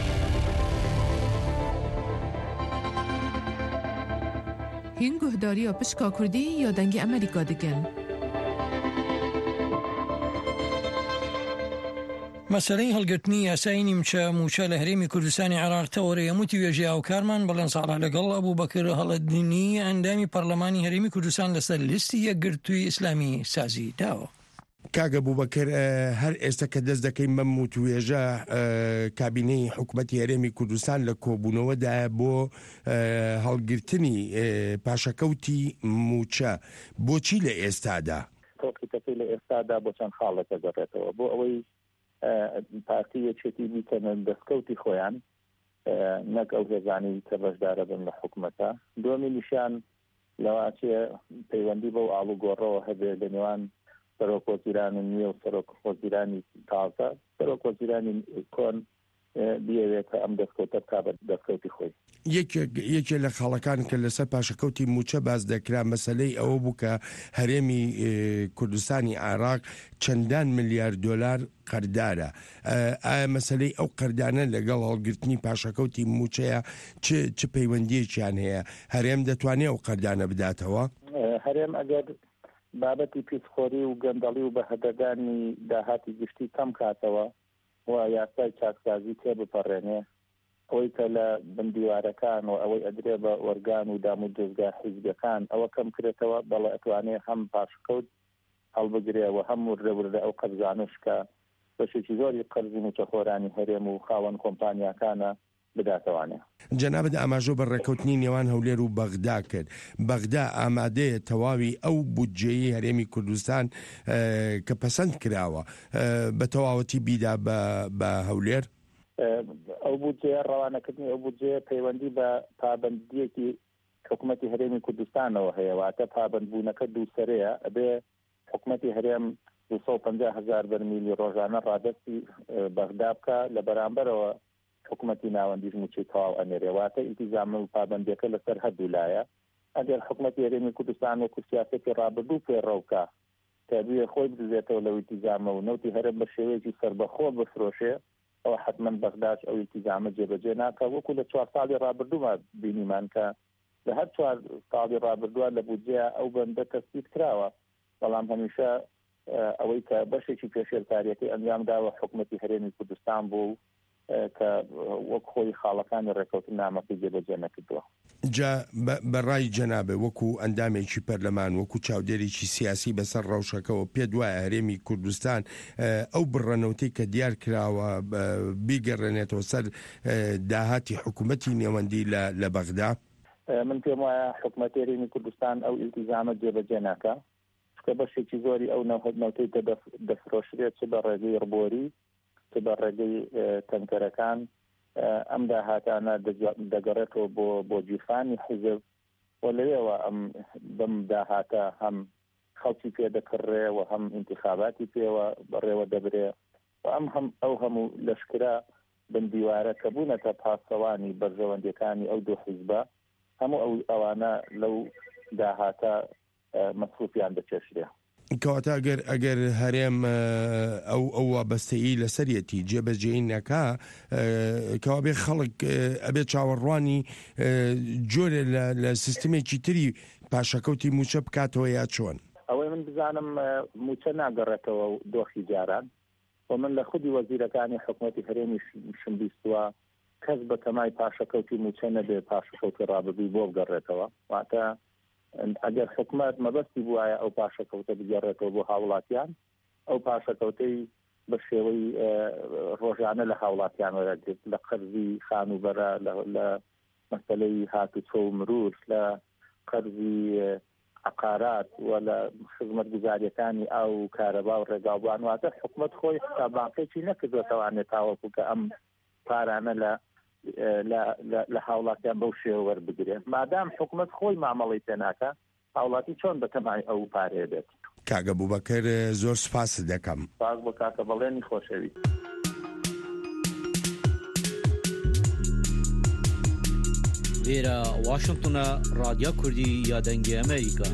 هین گوهداری یا پشکا کردی یا دنگ امریکا دکن؟ مەسەلەی هەڵگرتنی یاسای نیمچە موچە لە هەرێمی کوردستانی عێراق تەوەرەیەموتی وێژی ئاوکارمان بەڵێن ساڵا لەگەڵ ئەبوو بەکر هەڵەدنی ئەندامی پەرلەمانی هەرێمی کوردستان لەسەر لیستی یەکگرتووی ئیسلامی سازی داوە. کاگە بووبەکر هەر ئێستا کە دەست دەکەین بەم وتوێژە کابینەی حکوومەتی هەرێمی کوردستان لە کۆبوونەوەدا بۆ هەڵگرتنی پاشەکەوتی موچە بۆچی لە ئێستادا تۆقیتەکەی لە ئێستادا بۆ چەند خاڵەکە دەڕێتەوە بۆ ئەوەی پارتیەکێتی بیکەنە دەستکەوتی خۆیان نەک ئەو هێزانی کە بەشدارە بن لە حکوومەتە دومی نیشان لەواچێ پەیوەندی بەو ئاڵوگۆڕەوە هەبێ لە نێوان سەرۆکوەزیرانی نوێ و سەرۆکوەزیرانی تازە سەرۆکوەزیرانی کۆن بیاوێتە ئەم دەستکەوتە بکا بە دەستکەوتی خۆی یەکێ لە خاڵەکان کە لەسەر پاشەکەوتی موچە باز دەکرا مەسەلەی ئەوە بوو کە هەرێمی کوردستانی عێراق چەندان ملیارد دۆلار قەردارە ئایا مەسەلەی ئەو قەردانە لەگەڵ هەڵگرتنی پاشەکەوتی موچەیە چ پەیوەندیەکیان هەیە هەرێم دەتوانێت ئەو قەردانە بداتەوە هەرێم ئەگەر بابەتی پیسخۆری و گەندەڵی و بەهەدەدانی داهاتی گشتی کەم کاتەوە و یاسای چاکسازی تێ بپەڕێنێ ئەوەی کە لە بندیوارەکان و ئەوەی ئەدرێ بە وەرگان و دام و دۆزگا حیزبەکان ئەوە کەم کرێتەوە بەڵێ ئەتوانێ هەم پاشکەوت هەڵبگرێەوە هەم وردەوردە ئەو قەرزانشکە بەشێکی زۆری قەرزی موچەخۆرانی هەرێم و خاوەن کۆمپانیاکانە بداتەوانێ. جەنابەت ئاماژۆ بە ڕێکەوتنی نێوان هەولێر و بەغدا کرد. بەغدا ئامادەیە تەواوی ئەو بودجەیی هەرێمی کوردستان کە پەسەند کراوە بە تەواوەتی بیدا بە هەولێر؟ ئەو بودجەیە ڕەوانەکردنی ئەو بودجەیە پەیوەندی بە پابەندیەکی حکوومەتی هەرێمی کوردستانەوە هەیە واتە پابەندبوونەکە دووسەرەیە ئەبێ حکوومەتی هەرێم دووسە و پەنجا هەزار بەرمیلی ڕۆژانە ڕادستی بەغدا بکە لە بەرامبەرەوە حکوومەتی ناوەندیش موچەی تەواو ئەنێرێ واتە ئیلتیزامە و پابەندیەکە لەسەر هەردوو لایە ئەگەر حکوومەتی هەرێمی کوردستان وەکو سیاسەتی ڕابردوو پێڕەوکە کە بوێ خۆی بدزێتەوە لەو ئیلتیزامە و نەوتی هەرێم بە شێوەیەکی سەربەخۆ بفرۆشێ ئەوە حتمما بەغداش ئەو ئیلتیزامە جێبەجێ ناکە وەکو لە چوار ساڵی ڕابردوومان بینیمان کە لە هەر چوار ساڵی ڕابردووە لە بودجێ ئەو بەندە تەسبیت کراوە بەڵام هەمیشە ئەوەی کە بەشێکی پێشێرکاریەکەی ئەنجامداوە حکوومەتی هەرێمی کوردستان بوو کە وەک خۆی خاڵەکانی ڕێکەوتن نامەکەی جێبەجێ نەکردووە. جا بەڕای جەنابێ وەکو ئەندامێکی پەرلەمان وەکو چاودێرێکی سیاسی بەسەر ڕەوشەکەەوە پێ دوایە هەرێمی کوردستان ئەو بڕەنەوتی کە دیار کراوە بیگەڕێنێتەوە سەر داهاتی حکوومەتی نێوەندی لە بەغدا؟ من پێم وایە حکوومەتی هەرێمی کوردستان ئەو ئیلتیزامە جێبەجێ ناکە کە بەشێکی زۆری ئەو نەوتەی کە دەفرۆشرێت چ بە ڕێگەی ڕبۆری چ بە ڕێگەی تەنکەرەکان ئەم داهاتانە دەگەڕێتەوە بۆ بۆ جیفانی حیزب و لەوێەوە ئەم بەم داهاتە هەم خەڵکی پێ دەکڕێ و هەم ئینتیخاباتی پێوە بەڕێوە دەبرێ و ئەم هەم ئەو هەموو لەشکرا بندیوارە کە بوونەتە پاسەوانی بەرژەوەندەکانی ئەو دوو حیزبە هەموو ئەو ئەوانە لەو داهاتە مەسروفیان دەچێشرێ. کەواتە ئەگەر ئەگەر هەرێم ئەو ئەو وابەستەیی لەسەرەتی جێبەجێی نەکا کەوا بێ خەڵک ئەبێ چاوەڕوانی جۆرێ لە سیستمێکی تری پاشەکەوتی موچە بکاتەوە یا چۆن؟ ئەوەی من بزانم موچە ناگەڕێتەوە دۆخی جاران و من لە خودی وەزیرەکانی حکوومەتی هەرێمی شم بیستووە کەس بە تەمای پاشەکەوتی موچە نەبێ پاشەکەوتی ڕابردووی بۆ بگەڕێتەوە واتە ئەگەر حکومەت مەبەستی بووایە ئەو پاشەکەوتە بگەڕێتەوە بۆ هاوڵاتیان ئەو پاشەکەوتەی بە شێوەی ڕۆژانە لە هاوڵاتیان وەرەگرێت لە قەرزی خانوبەرە لە مەسەلەی هاتوچۆ و مرور لە قەرزی عقارات و لە خزمەتگوزاریەکانی ئاو و کارەبا و ڕێگاوبان واتە حکومەت خۆی حسابانقێکی نەکردوێتەوانێت تاوەکو کە ئەم پارانە لە لە هاوڵاتیان بەو شێوە وەربگرێت مادام حکومەت خۆی مامەڵی پێ ناکە هاوڵاتی چۆن بە تەمای ئەو پارەیە بێت. کاگە بووبەکر زۆر سوپاس دەکەم. سپاس بۆ کاکە بەڵێنی خۆشەوی. لێرە واشنگتنە رادیۆ کوردی یادەنگی ئەمریکا.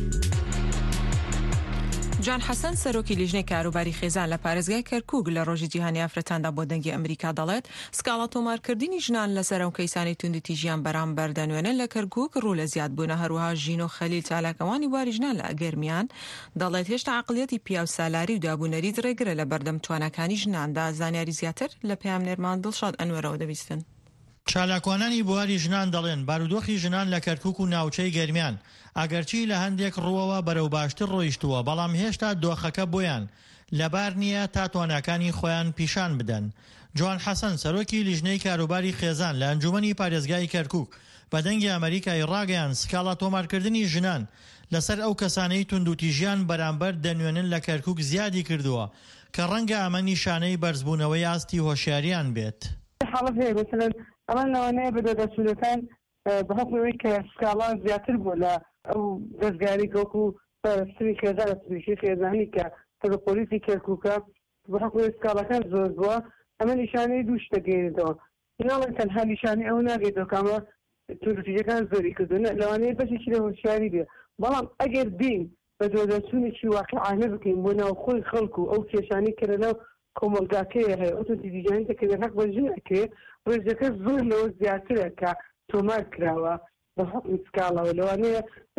جان حەسەن سەرۆکی لیژنەی کاروباری خێزان لە پارێزگای کەرکووک لە ڕۆژی جیهانی ئافرەتاندا بۆ دەنگی ئەمریکا دەڵێت سکاڵا تۆمارکردنی ژنان لەسەر ئەو کەیسانی توندوتی ژیان بەرامبەر دەنوێنن لە کەرکووک ڕوو لە زیادبوونە هەروەها ژین و خەلیل چالاکەوانی بواری ژنان لە ئەگەرمیان دەڵێت هێشتا عەقڵیەتی پیا و سالاری و دابوونەری درێگرە لە بەردەم توانەکانی ژناندا. زانیاری زیاتر لە پەیام نێرمان دڵشاد ئەنوەرەوە دەبیستن. چالاکوانانی بواری ژنان دەڵێن بارودۆخی ژنان لە کەرکووک و ناوچەی گەرمیان ئەگەرچی لە هەندێک ڕووەوە بەرەو باشتر ڕۆیشتووە بەڵام هێشتا دۆخەکە بۆیان لەبار نییە تا تواناکانی خۆیان پیشان بدەن. جوان حەسەن سەرۆکی لیژنەی کاروباری خێزان لە ئەنجومەنی پارێزگای کەرکووک بە دەنگی ئەمریکای ڕاگەیان سکاڵا تۆمارکردنی ژنان لەسەر ئەو کەسانەی توندوتیژیان بەرامبەر دەنوێنن لە کەرکووک زیادی کردووە کە ڕەنگە ئەمە نیشانەی بەرزبوونەوەی ئاستی هۆشیاریان بێت. حاڵت هەیە مثلەن ئەمە ناوانەیە بەدەدەسوولەکان بەهۆی کە سکاڵان زیاتر بوو لە ئەو دەستگاری گۆکو پەرستنی خێزان لە سروشی خێزانی کە تەگە پۆلیسی کەرکووکە بەهۆی سکاڵەکان زۆر بووە ئەمە نیشانەی دوو شتە گەیرێتەوە. ناڵێن تەنها نیشانەی ئەو ناگەێتەوە کامە توندوتیژەکان زۆری کردو لەوانەیە بەشێکی لە هۆشیاری بێ بەڵام ئەگەر بین بە دۆدەچوونێکی واقعانە بکەین بۆ ناوخۆی خەڵکو و ئەو کێشانی کە لەناو کۆمەلگاکەیە هەیە ئەو توندوتیژانی دەکرێت حەق بە ژنەکێ ڕێژەکە زۆر لەوە زیاترە کە تۆمار کراوە بە حکمی سکاڵەوە لەوانەیە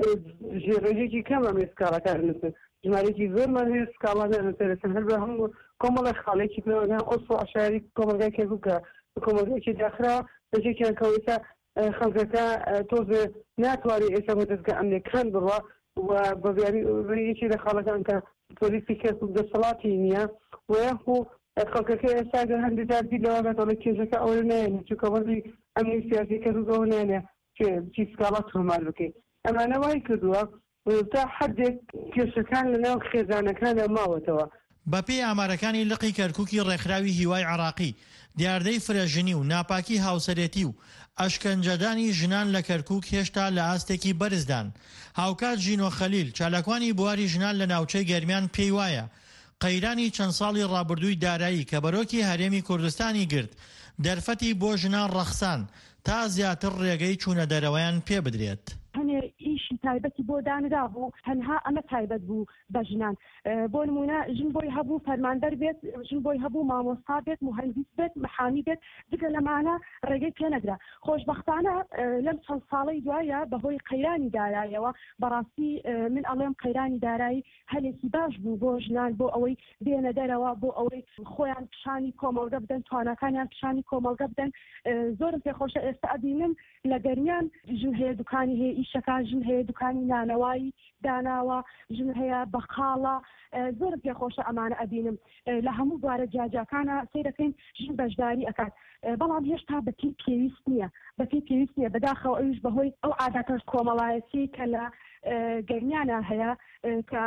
ڕێژێکی کەمە مێ سکاڵەکان نووسن ژمارەی زۆرمان هەیە سکاڵان نەنووسێتن هەر بە هەموو کۆمەڵە خاڵێکی پێوەگان ئۆسۆ عشاری کۆمەلگای کەرکووکە کۆمەلگایکی داخراوە بەشێکیان کەوتە خەڵکەکە تۆزێ ناتوانێت ئێستا بۆ دەستگا ئەمنیەکان بڕوە و بە یەکی لە خاڵەکان کە پۆلیسی کەرکووک دەسەڵاتی نییە وەیەخۆ خەڵکەکە ئێستا گەر هەندێک جاردی لەوەگاتەوە لە کێژەکە ئەوە نایێنێ چونکە وەزی ئەمنی سیاسی کەرکووکەوە نایێنێ چی سکاڵا تۆمار بکەین ئەمانە وای کردووە تا حدێک کێشەکان لەناو خێزانەکانە ماوەتەوە. بەپێی ئامارەکانی لقی کەرکووکی ڕێکخراوی هیوای عراقی دیاردەی فرەژنی و ناپاکی هاوسەرێتی و ئەشکەنجەدانی ژنان لە کەرکووک هێشتا لە ئاستێکی بەرزدان. هاوکات ژینۆ خەلیل چالاکوانی بواری ژنان لە ناوچەی گەرمیان پێی وایە قەیرانی چەند ساڵی ڕابردووی دارایی کە بەرۆکی هەرێمی کوردستانی گرت دەرفەتی بۆ ژنان ڕەخسان تا زیاتر ڕێگەی چوونە دەرەوەیان پێ بدرێت. هەنێ ئیشی تایبەتی بۆ دانرا بوو هەنها ئەمە تایبەت بوو بە ژنان بۆ نمونە ژن بۆی هەبوو فەرماندەر بێت ژن بۆی هەبوو مامۆستا بێت مهندیس بێت محامی بێت دیگە لەمانە ڕێگەی پێ نەدرا. خۆشبەختانە لەم چەند ساڵەی دوایە بەهۆی قەیرانی داراییەوە بەڕاستی من ئەڵێم قەیرانی دارایی هەلێکی باش بوو بۆ ژنان بۆ ئەوەی بێنە دەرەوە بۆ ئەوەی خۆیان پیشانی کۆمەڵگە بدەن توانەکانیان پیشانی کۆمەڵگە بدەن. زۆرم پێخۆشە ئێستا ئەبینم لە گەرمیان ژن هەیە دوکانی هەیە ئیشەکان ژن هەیە دوکانی نانەوایی داناوە ژن هەیە بەقاڵە زۆرم پێخۆشە ئەمانە ئەبینم لە هەموو بوارە جاجاکانە سەیرەکەین ژن بەشداری ئەکات بەڵام هێشتا بەپی پێویست نییە بەپی پێویست نییە بەداخەوە ئەوش بەهۆی ئەو عادەتە کۆمەڵایەتی کە لە گەرمیانە هەیە کە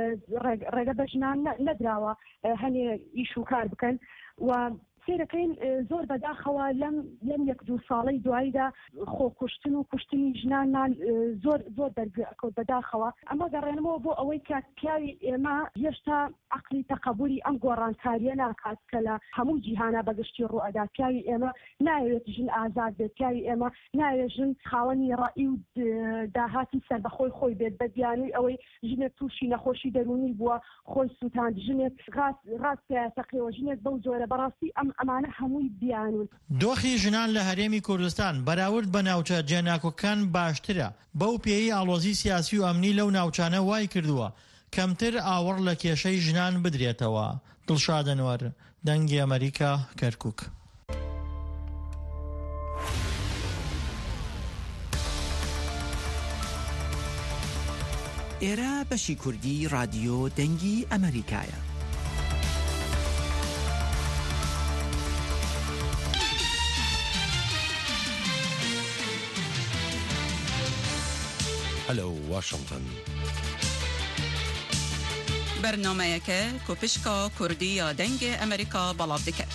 ڕێگە بە ژنان نەدراوە هەنێ ئیش و کار بکەن و سیرەکەین زۆر بەداخەوە لەم لەم یەک دوو ساڵەی دواییدا خۆکوشتن و کوشتنی ژنانمان زۆر زۆر دەرگکەوت بەداخەوە. ئەمە گەڕێنەوە بۆ ئەوەی کە پیاوی ئێمە هێشتا عقلی تەقەبولی ئەم گۆڕانکاریە ناکات کە لە هەموو جیهانە بەگشتی ڕوئەدا پیاوی ئێمە ناوێت ژن ئازاد بێت پیاوی ئێمە ناوێت ژن خاوەنی ڕەئی و داهاتی سەربەخۆی خۆی بێت بە دیانوی ئەوەی ژنێک تووشی نەخۆشی دەرونی بووە خۆی سووتاند ژنێک ڕاستیاتەقیەوە ژنێک بەو جۆرە بەڕاستی ئەم ئەمانە هەمووی بیانون. دۆخی ژنان لە هەرێمی کوردستان بەراورد بە ناوچە جێناکۆکان باشترە بەو پێی ئاڵۆزی سیاسی و ئەمنی لەو ناوچانە وای کردووە کەمتر ئاوەڕ لە کێشەی ژنان بدرێتەوە. دڵشادەنوەر دەنگی ئەمریکا کەرکووک. ئێرە بەشی کوردی رادیۆ دەنگی ئەمریکایە. هەلو واشنگتن بەرنامەیەکە کۆپشکا کوردی یا دەنگی ئەمریکا بەڵاو دەکات.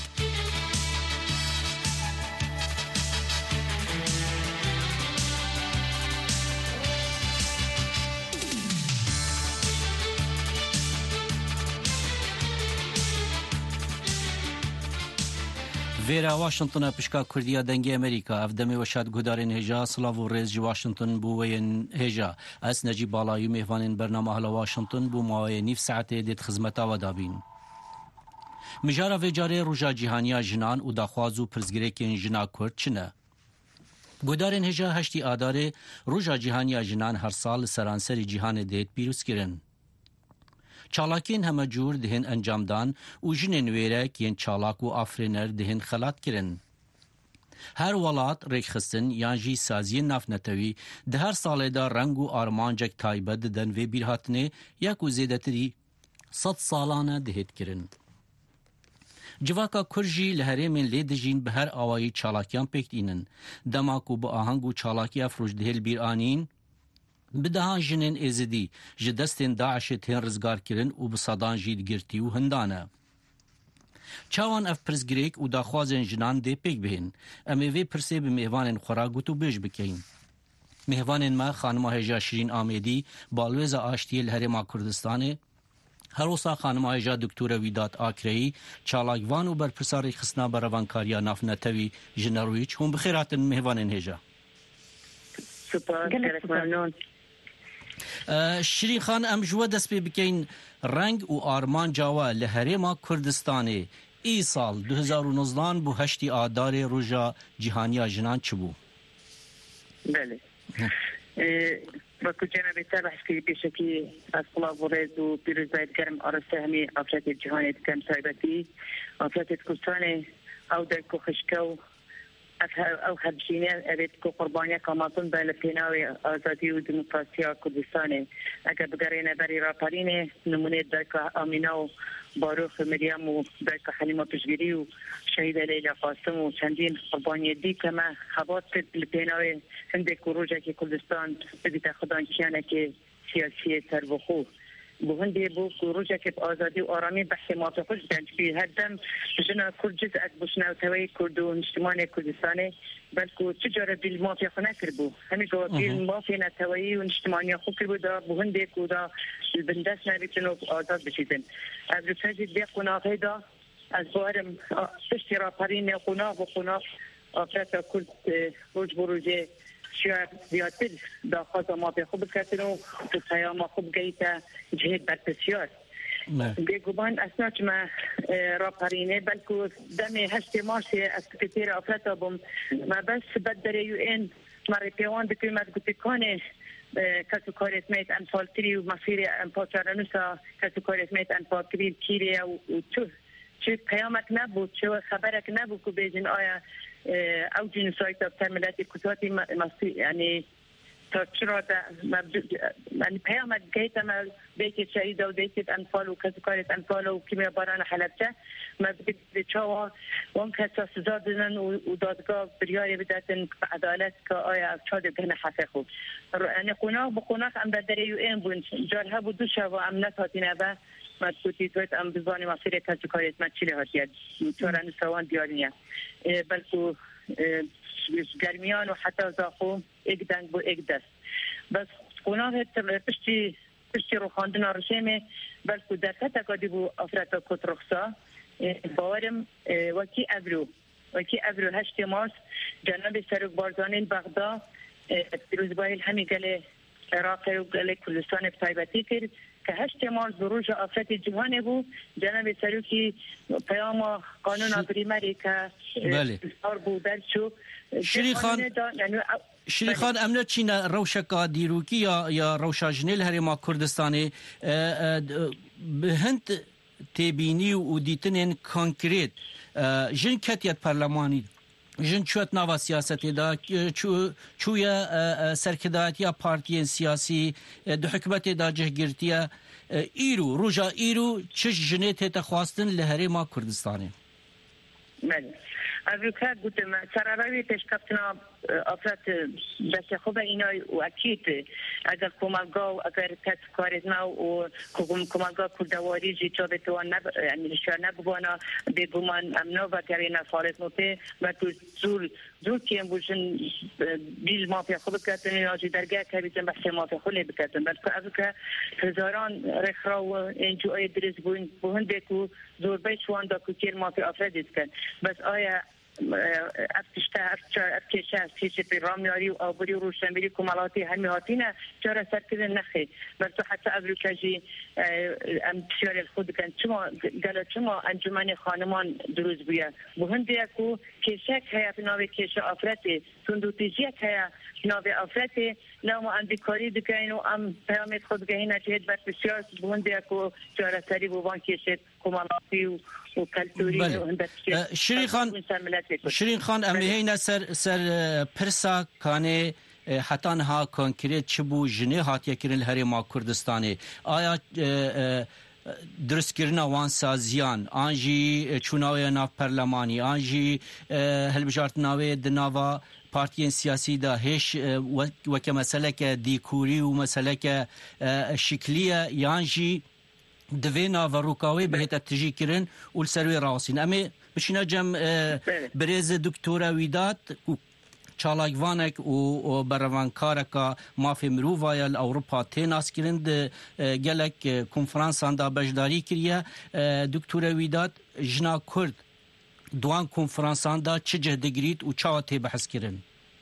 Vera Washington'a pişka Kurdiya dengê Amerîka ev demê weşat gudarên hêja Slav û rêz ji Washington bû weyên hêja. Ez Necîb Balayî mêvanên bername Hala Washington bû mawayê nîv saetê dê xizmeta we dabîn. Mijara vê carê Roja Cîhaniya jinan û daxwaz û pirsgirêkên jina Kurd çi ne? Gudarên hêja heştî adarê Roja Cîhaniya jinan her sal li seranserî cîhanê dê pîrozkirin. Çalakên hemecûr dihên encamdan û jinên wêrek yên çalak û afrêner dihên xelat kirin. هر ولات ریخستن یانجی سازی نافنتوی ده هر ساله دا رنگ و آرمانجک تایبد دن و بیرهاتنه یکو زیدتری صد سالانه دهید کرن. جواکا کرجی لهرمین لیدجین به هر آوایی چالاکیان پکت اینن. دماکو با آهنگو چالاکی افروش دهل بیر آنین بدهان جنین ازدی جدستین داعش تین رزگار کرن و بصدان جید گرتی و هندانه. چاوان اف پرزگریک و داخوازن جنان دی پیک بهن. امی وی پرسی به مهوان خورا گوتو بیش بکین. مهوان ما خانم هجا شیرین آمیدی بالویز آشتی الهرما کردستانه هروسا خانم هجا دکتور ویدات آکری چالاکوان و برپرساری خسنا بروانکاریا نافنتوی جنرویچ هم بخیراتن مهوان هجا. سپاس ممنون. شیرین خان ام جوا دست پی بکین رنگ و آرمان جاوا لهرما کردستانه ای سال دو هزار و نوزده بو هشتی آدار روژا جهانیا جنان چبو؟ بله. با جناب تر بحث که پیشکی از خلاف ورز و پیروز باید کرم آرسته همی افراد جهانی کم سایبتی افراد کردستان او در کخشکو او خبشینه اوید که قربانی کاماتون به لپیناوی آزادی و دموکراسی کردستان اگر بگرینه بری راپرینه نمونه دایکا آمینا و باروخ مریم و دایکا حلیمه پشگیری و شهید لیلا قاسم و چندین قربانی دی که ما خبات لپیناوی هنده که روژه که کردستان بگیت خدان کیانه که سیاسی سربخو بو هندی بو روجا که آزادی و آرامی بحث موافقش دنج بی هدم جنا کرد جزء بوشنا توی کرد و اجتماعی کردستانه بلکه تجاره بیل موافق نکرد بو همین جو بیل موافق توی و اجتماعی خوب کرد دا بو هندی کودا البنداس نبیتنو آزاد بشیدن از رسالت بی قناعه دا از بارم اشترا پرین قناع و قناع افراد کرد روج بروجه شاید زیادتر داخل ما به خوب کردن و تو پیام خوب گیت جهت برپسیار. بیگمان اسناد ما راپرینه بلکه دم هشت مارسی از کتیر افراد بوم ما بس بد در یو این ماری پیوان دکتر مدگوتی کنه کسو کارت میت انفال تری و مصیر انفال چرانوسا کسو کارت میت انفال تری کیره و تو چه پیامک نبود چه خبرک نبود که بیشتر آیا او جنسایت تملت کتاتی مصیر یعنی تا چرا دا من پیامک گیت ما بیت شهید و بیت انفال و کسو کارت انفال و کیمیا باران حلبچه ما بیت چاوا وان کسا سزا دادن و دادگاه بریاری بداتن عدالت که آیا چاد بهن حقیقو یعنی قناق بقناق ام بدر یو این بون جارها بود دو شوا ام نتاتینه و ما توتی تویت ام بزانی مصیر کسو کارت ما چیله هاتید چوران سوان دیارنیه بلکه گرمیان و حتی زاخو ایک دنگ بو ایک دست بس قناق پشتی پشتی رو خواندن آرشیمه بلکه در تکادی بو افراد کت رخصا باورم وکی ابرو وکی ابرو هشت مارس جناب سرک بارزانین بغدا پیروزبایل همی گله عراق و گله کردستان بتایبتی کرد که هشت مارس بروج افراد جهانی بو جناب سرکی پیام قانون پریمری که بسار بو درچو شری خان شری خان امنه چینا روشکا دیروکی یا یا روشا جنیل هرما کردستانی به هند تبینی و دیتنین کانکریت جن کتیت پارلمانی جن چوت نوا سیاستی دا چو چویا سرکدات یا پارتی سیاسی دو حکمت دا جهگیرتیا ایرو روجا ایرو چش جنیت تخواستن لهرما کردستانی بله افریقا گفتم سراروی پیشکفتنا افراد دست خوب اینای و اکید اگر کمالگاه و اگر کت کارزنا و کمالگاه کردواری جی چا بتوان نب یعنی شاید نبوانا بگمان امنا و کرینا فارس نوته و تو زور زور کیم بوشن بیل مافیا خوب کردن یا جی درگاه کردن بحث مافیا خوب بکردن بلکه افریقا هزاران رخرا و انجوی درس بوین بوهنده کو زور بیشوان دا کتیر مافیا افراد است بس آیا افتشته افتشته افتشته افتشته پیرامیاری و آبری و روشنبری کمالاتی همی هاتینه چرا سرکردن نخی بلکه حتی افریقا جی امتیار خود کن چما گلا چما انجمن خانمان دروز بیا بهندی اکو کشک هیا ناوی کش افراتی سندوتیجی هیا ناوی افراتی لام اندیکاری دکین و ام پیامت خود گهی نجید بر بسیار بهندی اکو چرا سری بوان کشت كومانسي وكالتوري شيرين خان شيرين خان ام هينا سر سر برسا كان حتى ها كونكريت چبو جنه هات يكرن الهرم كردستاني آیا درستکردنا وان سازیان آنجی چوناوی ناف پرلمانی آنجی هلبجارتناوی دناوا پارتیین سیاسی دا هش وکه مسئله که دیکوری و مسئله که شکلیه یانجی دوینا و روکاوی بهت تجی کرن و السروی راسین اما بشینا جم بریز دکتورا ویدات چالاکوانک و بروانکارکا مافی مروفای الاوروپا تیناس کرند گلک کنفرانسان دا بجداری کریه دکتور ویداد جنا کرد دوان کنفرانسان دا چه جهدگرید و چاوتی بحث کرن؟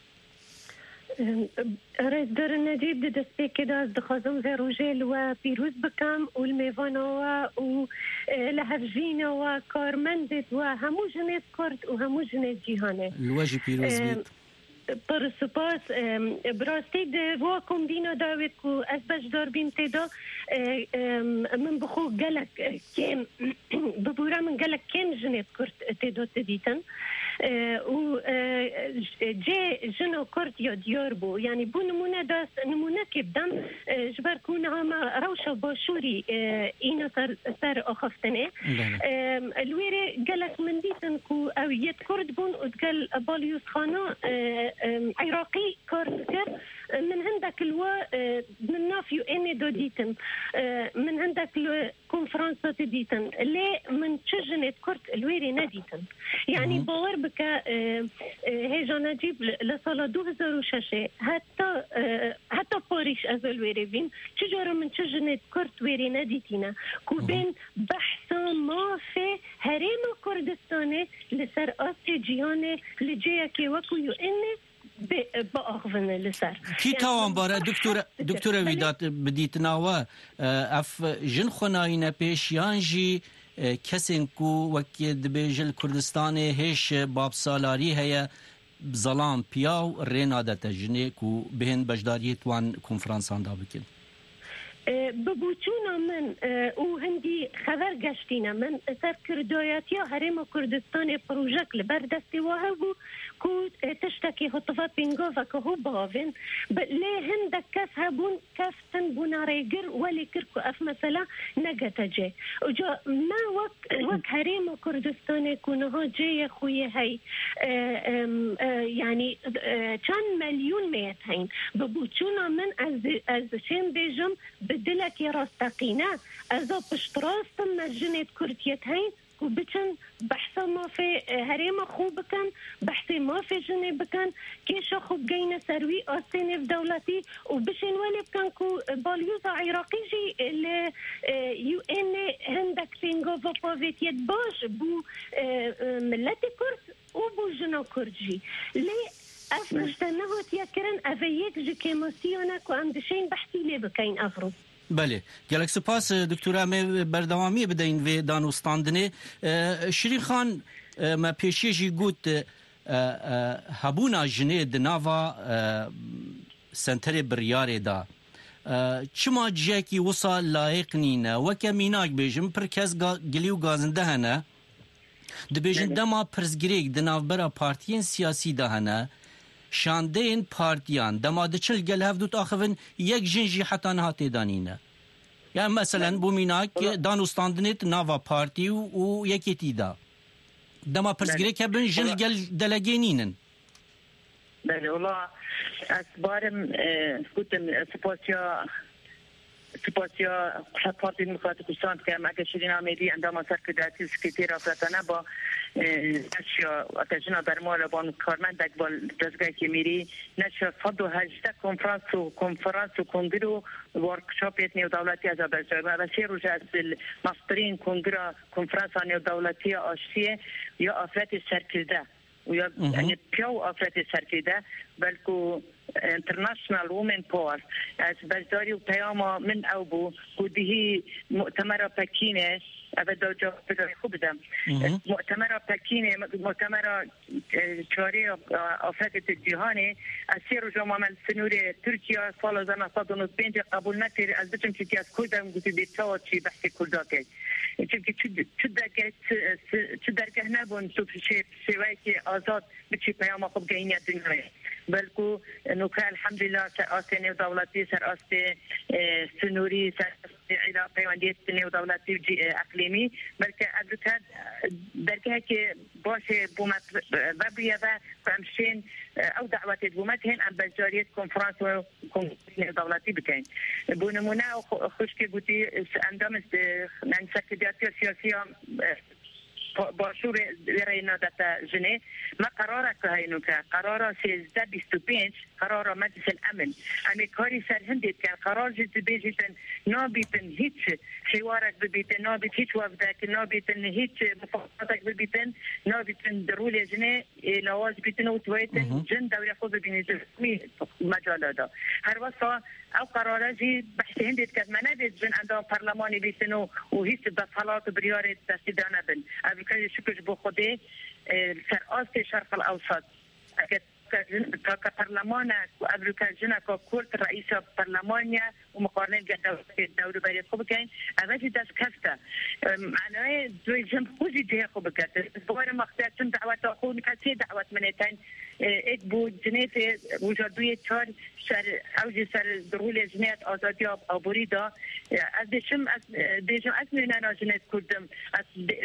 رئیس در نجیب دست پیکد از دخوازم و روژل و پیروز بکم و المیوان و لحفجین و کارمندت و همو جنید کرد و همو جنید جیهانه الواجی پیروز بید پر سپاس براستی د واکم دینا داوید کو از بجدار بیم تدا من بخو گلک کم ببورا من گلک کم جنید کرد تدا تدیتن و جه جنو کرد یا دیار بو یعنی بو نمونه داست نمونه که بدم جبر کونه هما روشا باشوری اینا سر, سر آخفتنه الویره گلک من دیتن کو او ید کرد بون و دگل بالیوس خانا عراقي كارتر من عندك الوا من نافيو اني دو ديتن من عندك الكونفرنسة ديتن ليه من تشجنت كرت الويري نديتن يعني باور بك هيجا نجيب لصالة دو هزار وشاشة حتى حتى باريش از الويري بين تجارة من تشجنت كرت ويري نديتنا كوبين بحثا ما في هرم كردستاني لسر آسي جياني لجيه كي وكو يو اني باخذن لسر کی تاوان باره دکتور دکتور ویدات بدیتنا و اف جن خناینه پیش یانجی کسین کو وکی دبیجل کردستان هش باب سالاری هيا ظلام پیاو رینادت جنه کو بهن بجداریت وان کنفرانسان دا بکن ببوچونا من و هندی خبر گشتینا من سر کردایتی هرم کردستان پروژک لبردستی واه بو کو تشتكي خطفات بينغوفا كهو بافين ليه هندك كاف هبون كاف تنبون ريجر ولي كركو اف مثلا نجتجي وجا ما وقت وقت هريم كردستان يكونوا جاي يا خويا هي يعني كان مليون مئتين ببوتشونا من از از شين بيجم بدلك يراستقينا ازا بشتراس تم جنيت كرتيتين وبتن بحثا ما في هريمة خوب كان بحثي ما في جنة بكان كيش خوب جينا سروي أصيني في دولتي وبشين ولي بكان كو باليوزا عراقي جي ل يو ان هندك فينغو فابوفيت يدباش بو ملتي كرد وبو جنا كردجي لي أفنشتنه تيكرن أفيك جي كيموسيونك وأمدشين بحثي لي بكين أفرو بله گلک سپاس دکتر ام بردوامی بدین و دانوستاندنه شیرین خان ما پیشیجی گوت هبونا جنه دناوا سنتر بریاره دا چما جاکی وصا لایق نینه وکه میناک بیجم پر کس گلیو گازنده هنه دبیجن دما پرزگریک دناو برا پارتیین سیاسی ده هنه شاندین پارتیان دماده چل گل هفدوت آخفن یک جنجی حتی نهاتی دانینه يعني مثلا بوميناك دانو ستاندنت نافا بارتي و يكيتي دا دما برزغريك هبن جل جل دلجينين بله والله اسبارم كنتم سباسيا سباسيا بارتي ديمقراطية كردستان كما كشرين عميدي عندما سركداتي سكرتير افراتنا با نشیا اتجنا برمال بان کارمندک بال دزگاه کمیری نشیا صد و هجده کنفرانس و کنفرانس و کنگرو ورکشاپ نیو دولتی از آذربایجان و سه روز از مسترین کنگرا کنفرانس نیو دولتی آشتیه یا افراد سرکرده و یا یعنی پیو افراد سرکرده بلکو international women power از بجداری و پیام من او بو کدیه مؤتمر پکینه ابدا جا خوب بدم مؤتمر پکین مؤتمر چاره آفت جهانی از سه روز عمل سنور ترکیه سال هزار و نهصد و نود و پنج قبول نکرد از بچم چیزی از کردم گفتی بیتاوت چی بحث کرداکه چونکه چه درگه چه درگه نبون تو شیوهی که آزاد بچی پیام خوب گینیت دنیای بلکو نوکه الحمدلله سر آسته نیو دولتی سر آسته سنوری سر علاقه پیوندیت نیو دولتی اقلیمی بلکه ادوکت درگه که باشه بومت ببریه و همشین او دعوت بومت هن ام بجاریت کنفرانس و نیو دولتی بکن بونمونه خوشکی بودی اندام ننسک دیاتی سیاسی باشور ویراینا داتا جنه ما قراره که هینو که قراره سیزده بیست و پنج قراره مجلس الامن امی کاری سر هندید که قرار جد بیجیتن نابیتن هیچ حوارک ببیتن نابیت هیچ وفدک نابیتن هیچ مفاقاتک ببیتن نابیتن درول جنه لواز بیتن و تویتن جن دوری خود ببینید می مجال دا هر وصفه او قراره جی بحث هندید که من نبید جن اندام پرلمانی بیتن و هیچ دفالات بریار دستی دانبن که شکرش با خوده سر آست شرق الاوسط اگر که پارلمان امریکا جنا که کورت رئیس پارلمانیا و مقارنه دولت برای خوب کن اولی دست کفته معنای دوی جنب خوزی جه خوب کرد بوار مختار چون دعوت خون کسی دعوت منتن ایک بود جنیت وجودوی چار سر اوج سر درول جنیت آزادی آبوری دا از دیشم از دیشم از مینا جنیت کردم از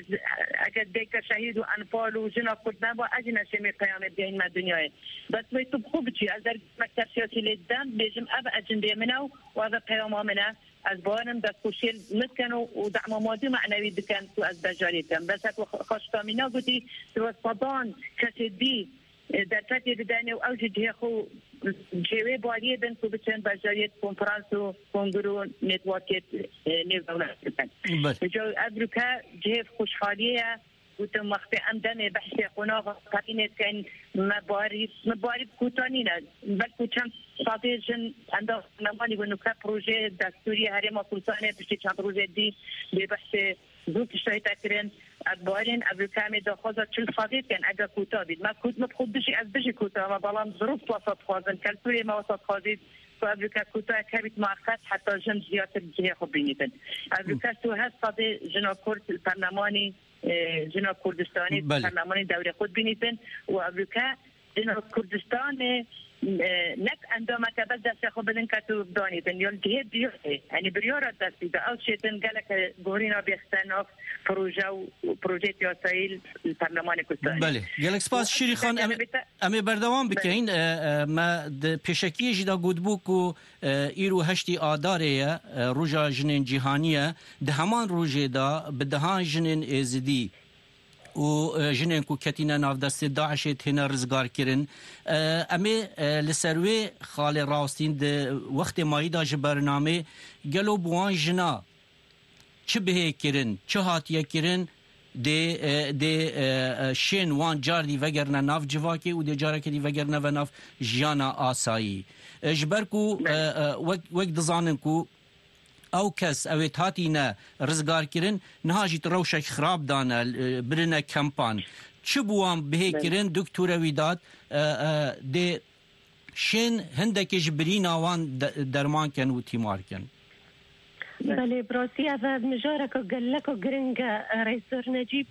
اگر دیگر شهید و انفال و جنا کردن با از نشمی پیام بیاین دنیای بس می تو خوب چی از در مکتب سیاسی لیدم بیشم اب اجنده منو و از پیام منو از بانم دست خوشیل متکن و دعم مادی معنوی دکن تو از بجاریتم بس اکو خوشتامینا گوتی تو صدان کسی دی در فتیه بدانه و اوج جه خو جوه باریه بین تو بچن بجاریت کنفرانس و کنگرو نتورکت نیو دولت بکن جو امریکا جه خوشحالیه گوتم وقتی امدن بحث قناغ قطینت کن مبارد مبارد کوتانینا بلکو چند ساده جن انداز نمانی و نکه پروژه دستوری هرما کوتانه پشتی چند پروژه دی به بحث زود اشتهی تکرین بارین امریکا می داخل چل ساده کن اگر کوتا بید ما کود مبخود بشی از بشی کوتا ما بالام ظروف وسط خوازن کلتوری ما وسط خوازید تو امریکا کوتا کبیت معقد حتی جن زیادت جهه خوب بینیدن امریکا تو هست ساده جنا کرد پرلمانی جنا کردستانی پرلمانی دوره خود بینیدن و امریکا جنا کردستان نک اندام که بس دست خو بدن که تو دانیدن یا جهه بیاره یعنی بریارت دست بیده او شیطن گلک گورینا بیختن اف پروژه و پروژه تیاسایل پرلمان کردستانی بله گلک سپاس شیری خان امی بردوام بکین ما پیشکی جدا گودبوک و ایرو هشتی آداره روژا جنین جیهانیه ده همان روژه دا به دهان جنین ازدی و جنین کو کتینا ناف دست داعش تینا رزگار کرن امی لسروی خال راستین ده وقت مایی دا جبرنامه گلو بوان جنا چه به کرن چه هاتیه کرن ده ده شین وان جار دی وگرنا ناف جواکی و ده جاره که دی وگرنا و ناف جانا آسایی جبر کو وقت دزانن کو او کس اویت هاتینا رزگار کرن نهاجیت روشک خراب دانا برنا کمپان چه بوان به کرن دکتور ویداد ده شین هندک جبرین آوان درمان کن و تیمار کن بله براسي هذا مجارك قال لك جرينجا رئيس نجيب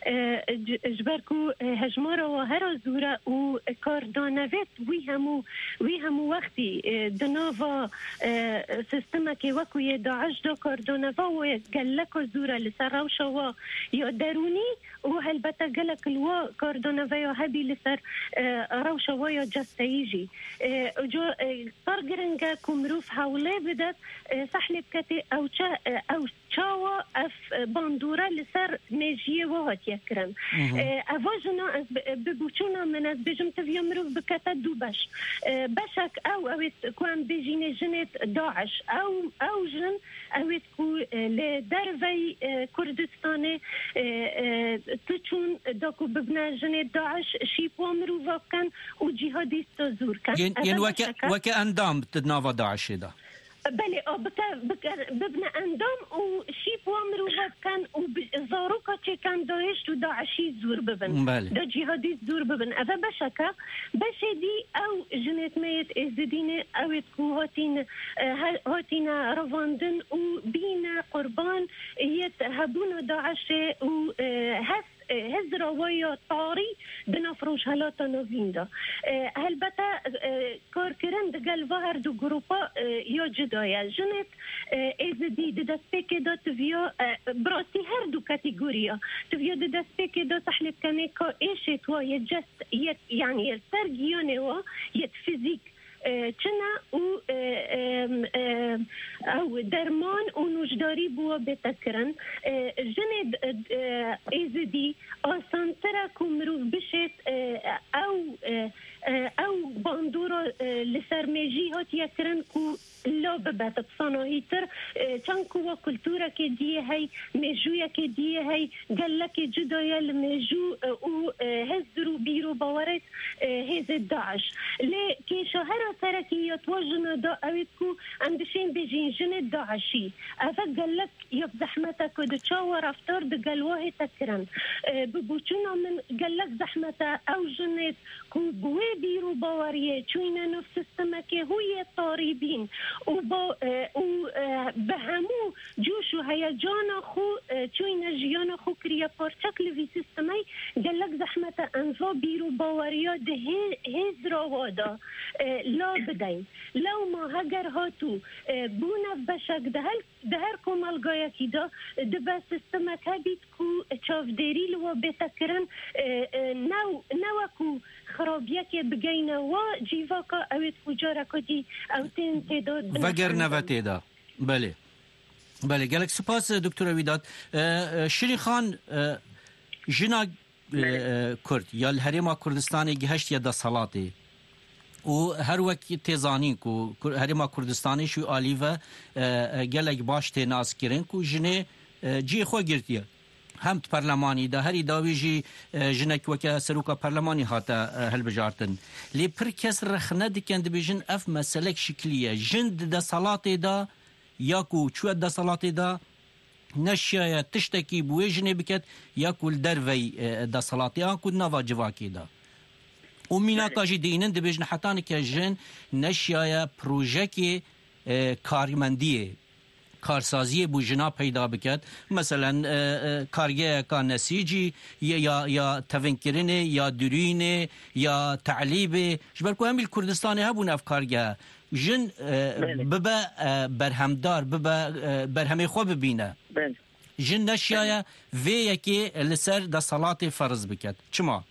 جبركو هجمارة وهرا زورا وكاردانافيت ويهمو ويهمو وقتي دنافا سيستما كي وكو يداعش دا كاردانافا وقال لك زورا لسر روشوا يقدروني وهالبتا قال لك الوا كاردانافا يهبي لسر روشوا يا جاستيجي جو صار جرينجا كمروف حولي بدت سحلب كتي او چا او چاوا اف باندورا لسر ميجيه وهات يكرم افاجنا ببوچونا من از بجم تفيمرو بكتا دوباش بشك او اويت كوان بيجيني جنت داعش او او جن اويت كو لدرفي كردستاني تچون داكو ببنا جنت داعش شيبو مرو وكان وجهاديست زور كان ين وكا وكا اندام تدنافا داعش ده بله ببنى اندام و شیپ و مروفات کن و زاروکا چه کن داعش و داعشی زور ببن بله. دا جهادی زور ببن اوه بشکا بشدی او جنت میت ازدین اوید کو هاتین هاتین رواندن و بین قربان یت هبون داعش و هست هزرا ويا طاري بنفروش هلاتا نوفيندا هلبتا كاركرن دقل وهر دو جروبا يا جدايا جنت ازدي ددسبيك دا تفيا براسي هر دو كاتيجوريا تفيا ددسبيك دا تحلب كانيكا ايشت وا يجست يعني السرجيوني وا يت فيزيك چنا او او درمان و نوجداری بوا بتکرن جند ایزدی آسانترا کمروف بشت او او باندورا لسرمجی هات یکرن کو لا ببات بصناعی تر چند کوا کلتورا که دیه هی مجویا که دیه هی گله که جدایا المجو و هزرو بیرو باورت هز داعش لی که شهر تركيات وجنا دا أويكو عندشين بيجين جن داعشي أفا قالك يف زحمتك ودتشاور أفتار دقلوه تكرن ببوچنا من قالك زحمتا أو جنت كو بوي بيرو باوريه چوينا نفس سيستمك هو طاربين وبا وبهمو جوشو هيجانا خو چوينا جيانا خو كريا بارچك لفي سيستمي قالك زحمتا أنفا بيرو باوريه ده هزرا وادا لا بدين لو ما هجر هاتو بونا بشك دهل دهر كمال جايا كده دبا سيستمك هبيت كو تشاف ديري لو بتكرن نو نوكو خرابيك بجينا وجيفاكا اويت فجارا كدي او تين تدود وگر نوتيدا بله بله گلک سپاس دکتر ویداد شری خان جنا کرد یا الهرم کردستان گهشت یا دسالاتی و هر وقت تزانی کو هرما کردستانی شو آلیو گلک باش تناس کرن کو جنه جی خو گرتیه هم پارلمانی ده هری داویجی جنک وکا سروکا پارلمانی هاتا هل بجارتن لی پر کس رخنه دکند بیجن اف مسلک شکلیه جند ده صلاتی ده یا کو چو ده صلاتی ده نشیا تشتکی بوی جنه بکت یا کل دروی ده صلاتی ها کد نوا جواکی ده و میناتا جی دینن دبیجن حتانی که جن نشیای پروژه کارمندیه کارسازی بو جنا پیدا بکد مثلا کارگه کا نسیجی یا یا تفنکرینه یا درینه یا تعلیبه جبر کو همین کردستان هبون افکارگه جن ببا برهمدار ببا برهمی خو ببینه جن نشیای و یکی لسر د صلات فرض بکد چما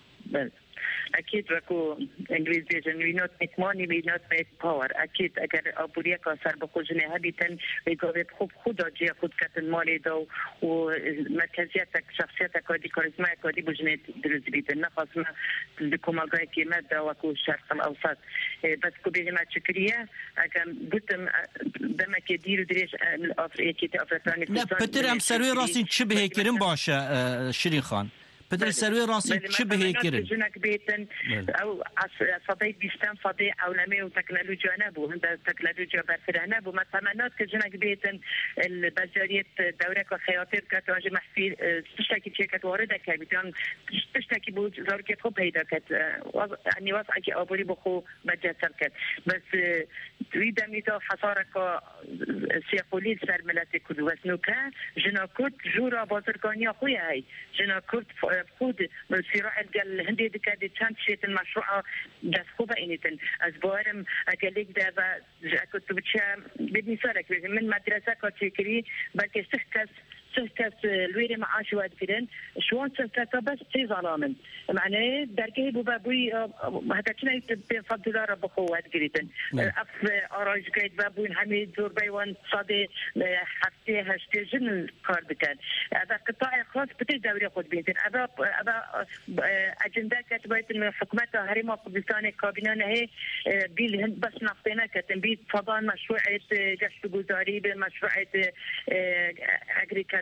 أكيد ركو إنجليزي جن we not make money we not make power أكيد أجر أبوريا كسر بخوجنا هبيتن ويقول خب خدا جي خود كتن مالي دو ومركزيتك شخصيتك ودي كاريزماك ودي بجنة درز بيتن نخص ما لكم الجاي كمادة وكو الشرق الأوسط بس كبير ما تشكريه أجر بتم دم كدير دريش الأفريقي أفريقيا لا بتر أم سروي راسين شبه كريم باشا شيرين خان بدل سروي راسي شبه كرن جنك بيتن او صدي بيستان صدي عولمي وتكنولوجيا نبو هند تكنولوجيا بفر نبو مثلا جنك بيتن البجاريه دورك وخياطير كتواجه محفي تشتكي شركه وارده كبيتان تشتكي بو زاركي خو بيدا كت يعني وضعك ابوري بخو مجسر كت بس تريد ميتا حصارك سيقولي سر ملاتي كد وسنوكا جناكوت جورا بازرگانيا خويا هي جناكوت خود صراع الهندي دكادي كانت شيء المشروع بس خوبة إنتن أسبوعهم أكليك ده كنت بتشا بدي سالك من مدرسة كتيكري بلكي سحكس سهتت الويري معاش واد كدن شلون سهتت بس في ظلامن معناه دركي بابوي هذا كنا بفضل رب خوات كدن اف اراج قيد بابوين حميد زور بيوان صادي حتى هشتي جن الكار بتاعن هذا قطاع خاص بتي دوري خد بيتن هذا هذا اجنده كتبت من حكومتها هريمه قبلتاني كابينه هي بيل هند بس نقطينا كتن بيت فضان مشروع جشت جزاري بمشروع اجريكال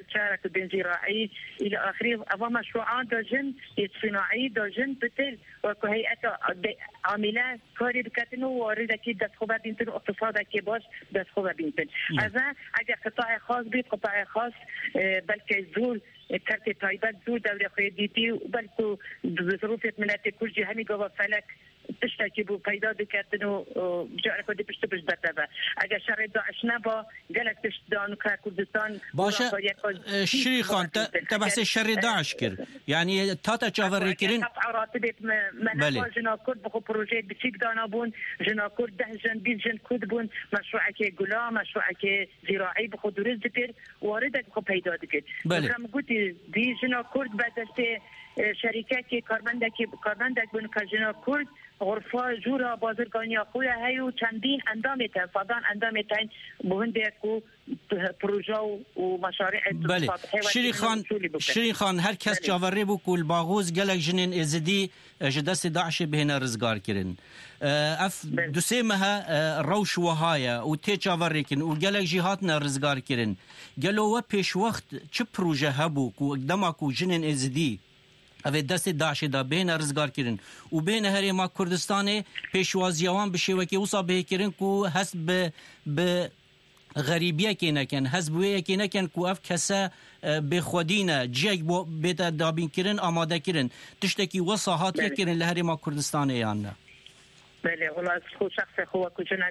شارك بين زراعي الى اخره. اما مشروعات داجن صناعي داجن بتل وكهيئه عامله كاري بكتنو وارد اكيد دخوبه بينتن اقتصاد كي باش دخوبه بينتن اذا اگر قطاع خاص بيت قطاع خاص بلكي زول كارتي تايبات زول دولة خيديتي بلكو بظروف ملاتي كل جهة همي قوة فلك تشتكي بو قيدا بكاتنو بجعل كودي بشت بش بتابع اگر شر داعش نبا قالك تشتدان كردستان باشا شري خان تبحث شر داعش كر يعني تاتا جاوري كرين راتبت ما جنا كرد بخو بروجيت بتيك دانا بون جنا كرد ده جن بيت جن كود بون مشروع كي غلا مشروع كي زراعي بخو درز دكر واردك بخو پیدا دكر كم قلت دي جنا كرد بدست شركات كي كاربندك كاربندك بون كجنا كرد غرفه جورا بازرگانی خویا هیو چندین اندام تن فدان اندام تن بهنده کو پروژه و مشاريع بله شری خان شری خان هر کس جاوری بو کول باغوز گلک جنین ازدی جدست داعش بهنا رزگار کرن اف دوسه مها روش وهایا و تی جاوری کن و گلک جهاتنا رزگار کرن گلو و پیش وقت چه پروژه هبو کو اقدما کو جنین ازدی اوه دست داعش دا بین رزگار کرن و بین هریما کردستان پیشوازیوان بشیوکی وصا به کرن کو هست به غریبیه که نکن هست بویه که نکن کو اف کسا به خودینه جیگ بیتا دابین کرن آماده کرن تشتکی وصا هاتیه کرن لهریما کردستان ایان نه بله والله خود شخص خواه کجنک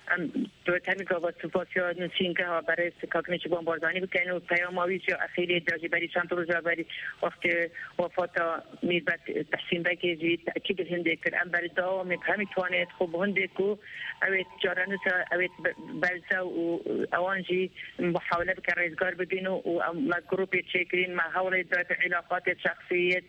تو کمی که واسه فاسیا نسینگه ها برای سکاکنش بمباردانی بکنه و پیام آویز یا اخیری داجی بری چند روزا بری وقت وفات میربت تحسین بکی جی تأکید هنده کر ام بری داو می همی توانید خوب هنده کو اوید جارانوسا اوید برزا و اوانجی محاوله بکن رئیسگار ببینو و ما گروپی چکرین محاوله دارت علاقات شخصیت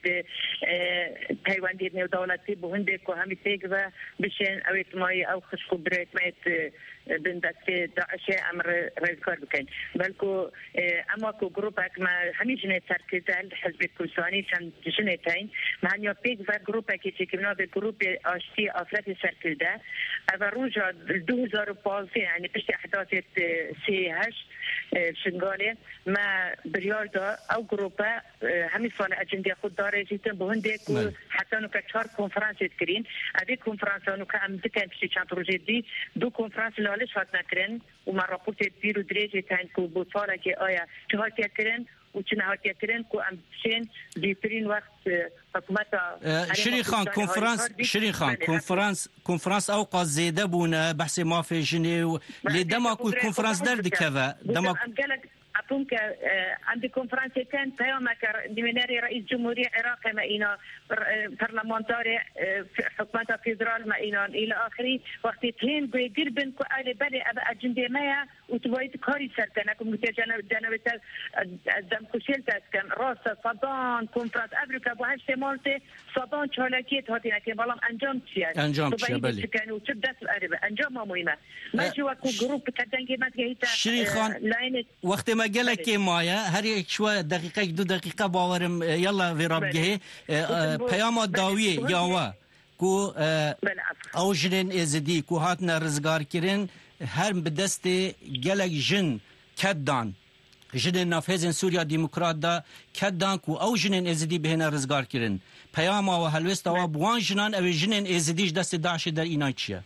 پیوندی نیو دولتی بهنده کو همی تیگ و بشین اوید مای او خشکو برایت مایت بين دست داعش امر رزقار بكين بلكو اما كو جروبك ما همي جنة تركيزة حزب الكردستاني كان جنتين ما هنيو بيك فا جروبك يتكلمنا بجروب اشتي افراد سركلده افروجا دو هزار و پانزده يعني بشتي احداث سي هش شنغالي ما بريار دا او جروبا همي سال اجندي خود داره جيتن بهندك حتى نو كچار كونفرنس تكرين ابي كونفرنس نو كام دكان بشتي چند روزه دي دو كونفرنس لالش هات نکرن و من راپورت بیرو دریجه تن کو بوتاره که آیا چه هاتی کرن و چه نهاتی کرن کو امشین بیترین وقت حکومت شری خان کنفرانس شری خان کنفرانس کنفرانس اوقات زیده بونه بحث مافی جنیو لدما کو کنفرانس درد کوا دما أقوم عندي كونفرنس كان بيوم ديميناري رئيس جمهورية العراق ما إنا برلمانتاري حكومة فيدرال ما إنا إلى آخره وقت تين بيجربن كأله بلي أبى أجندي مايا وتبغيت كاري سرتنا كم متجنا جنا بتال دم كشيل تسكن راس صدان كونفرنس أفريقيا بوهش مالته صدان شالكيت هاتينا كي بالام أنجام شيء أنجام شيء بلي كانوا تبدأ الأربعة أنجام مهمة ما جوا كو جروب كتنجي ما تجيتا شري خان وقت ما قالك مايا هري شوي دقيقة دو دقيقة باورم يلا في ربجه پیام داویه یاوا کو او جنین ازدی کو هاتنا رزگار کرن هر بدست گلک جن کدان جنین نافذن سوریا دموکرات دا کدان کو او جنین ازدی بهنا رزگار کرن پیام او هلوست او بوان جنان او جنین ازدیش دست داعش در اینا چیه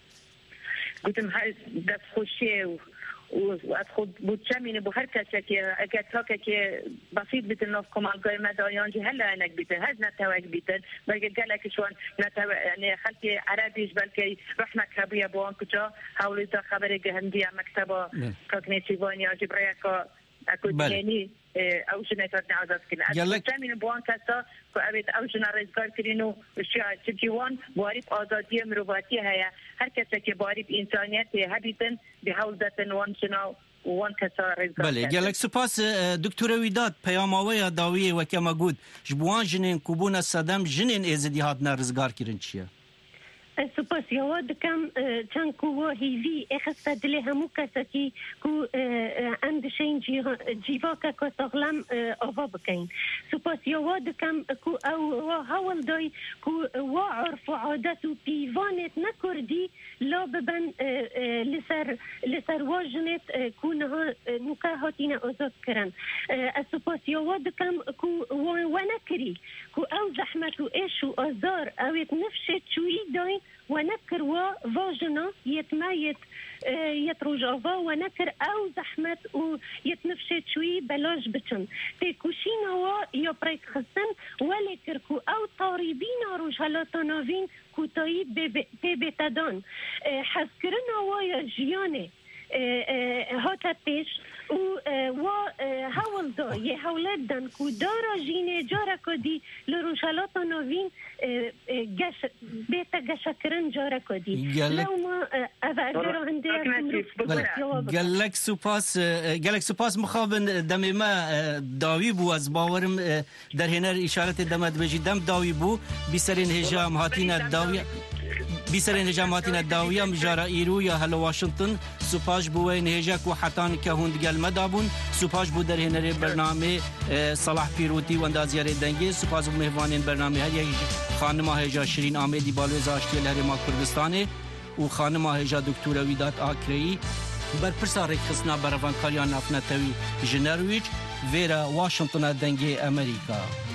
گفتم هر دست خوشی وأدخل بتشمين بهر كشكي أكيد هكذا بسيط بتنوف كمان قيمة دايانجي هلا أنا بيتن هذا نتواج بيتن بلكي قالك شوان نتوا يعني خلتي عربيش بلكي رحنا كبيا بوان كجا حاولي تا خبري جهندية مكتبة كوغنيتيفانيا جبريكا أكيد يعني أو جنات نعزز كنا بتشمين بوان كسا كأبيت أو جنا رزقار كرينو الشيء تبجيوان بواريب آزادية مروباتية هيا هر كسا بواريب إنسانيات هبيتن بحول داتن وان جنا وان كسا رزقار بله جالك سپاس دكتورة ويداد پیاماوی داویه و کما گود جبوان جنین کوبون صدام جنین ازدی هاتنا رزقار کرن چیه سپاس یاد کم چند کو هیوی اخست دل همو کسکی کو اندشین جیوا که کساغلم آوا بکین سپاس یاد کم کو او هول دای کو و عرف و عادت و پیوانت نکردی لا ببن لسر لسر واجنت کو نها نکه هاتین آزاد کرن سپاس یاد کم کو و نکری کو او زحمت و ایش و آزار اویت نفشت چوی داین ونكر وواجنا يتمايت يتروجافا ونكر او زحمت ويتنفشت شوي بلاج بتن تيكوشينا و يبريك خسن ولكركو او طاربين روجالاتنا نافين كوتايب ببتدان حسكرنا ويا جياني هاتا بيش و هاول دا یه هولت دن که دارا جینه جارا کدی لروشالات نوین بیتا گشا کرن جارا کدی لو ما اوه هنده گلک سپاس گلک سپاس مخابن دم ما داوی بو از باورم در هنر اشارت دمت بجی دم داوی بو بیسرین هجام هاتین داوی بیسرین هجاماتین الداویه مجارا ایرو یا هلو واشنطن سپاش بوی نهجک و حتان که هندگل مدابون سپاش بو در هنر برنامه صلاح پیروتی و اندازیار دنگی سپاس بو مهوانین برنامه هر یک خانم هجا شیرین آمدی بالوز آشتی لهرما کردستانه و خانم هجا دکتور ویدات آکری بر پرسار خصنا بروان کاریان افنتوی جنرویج ویرا واشنطن دنگی امریکا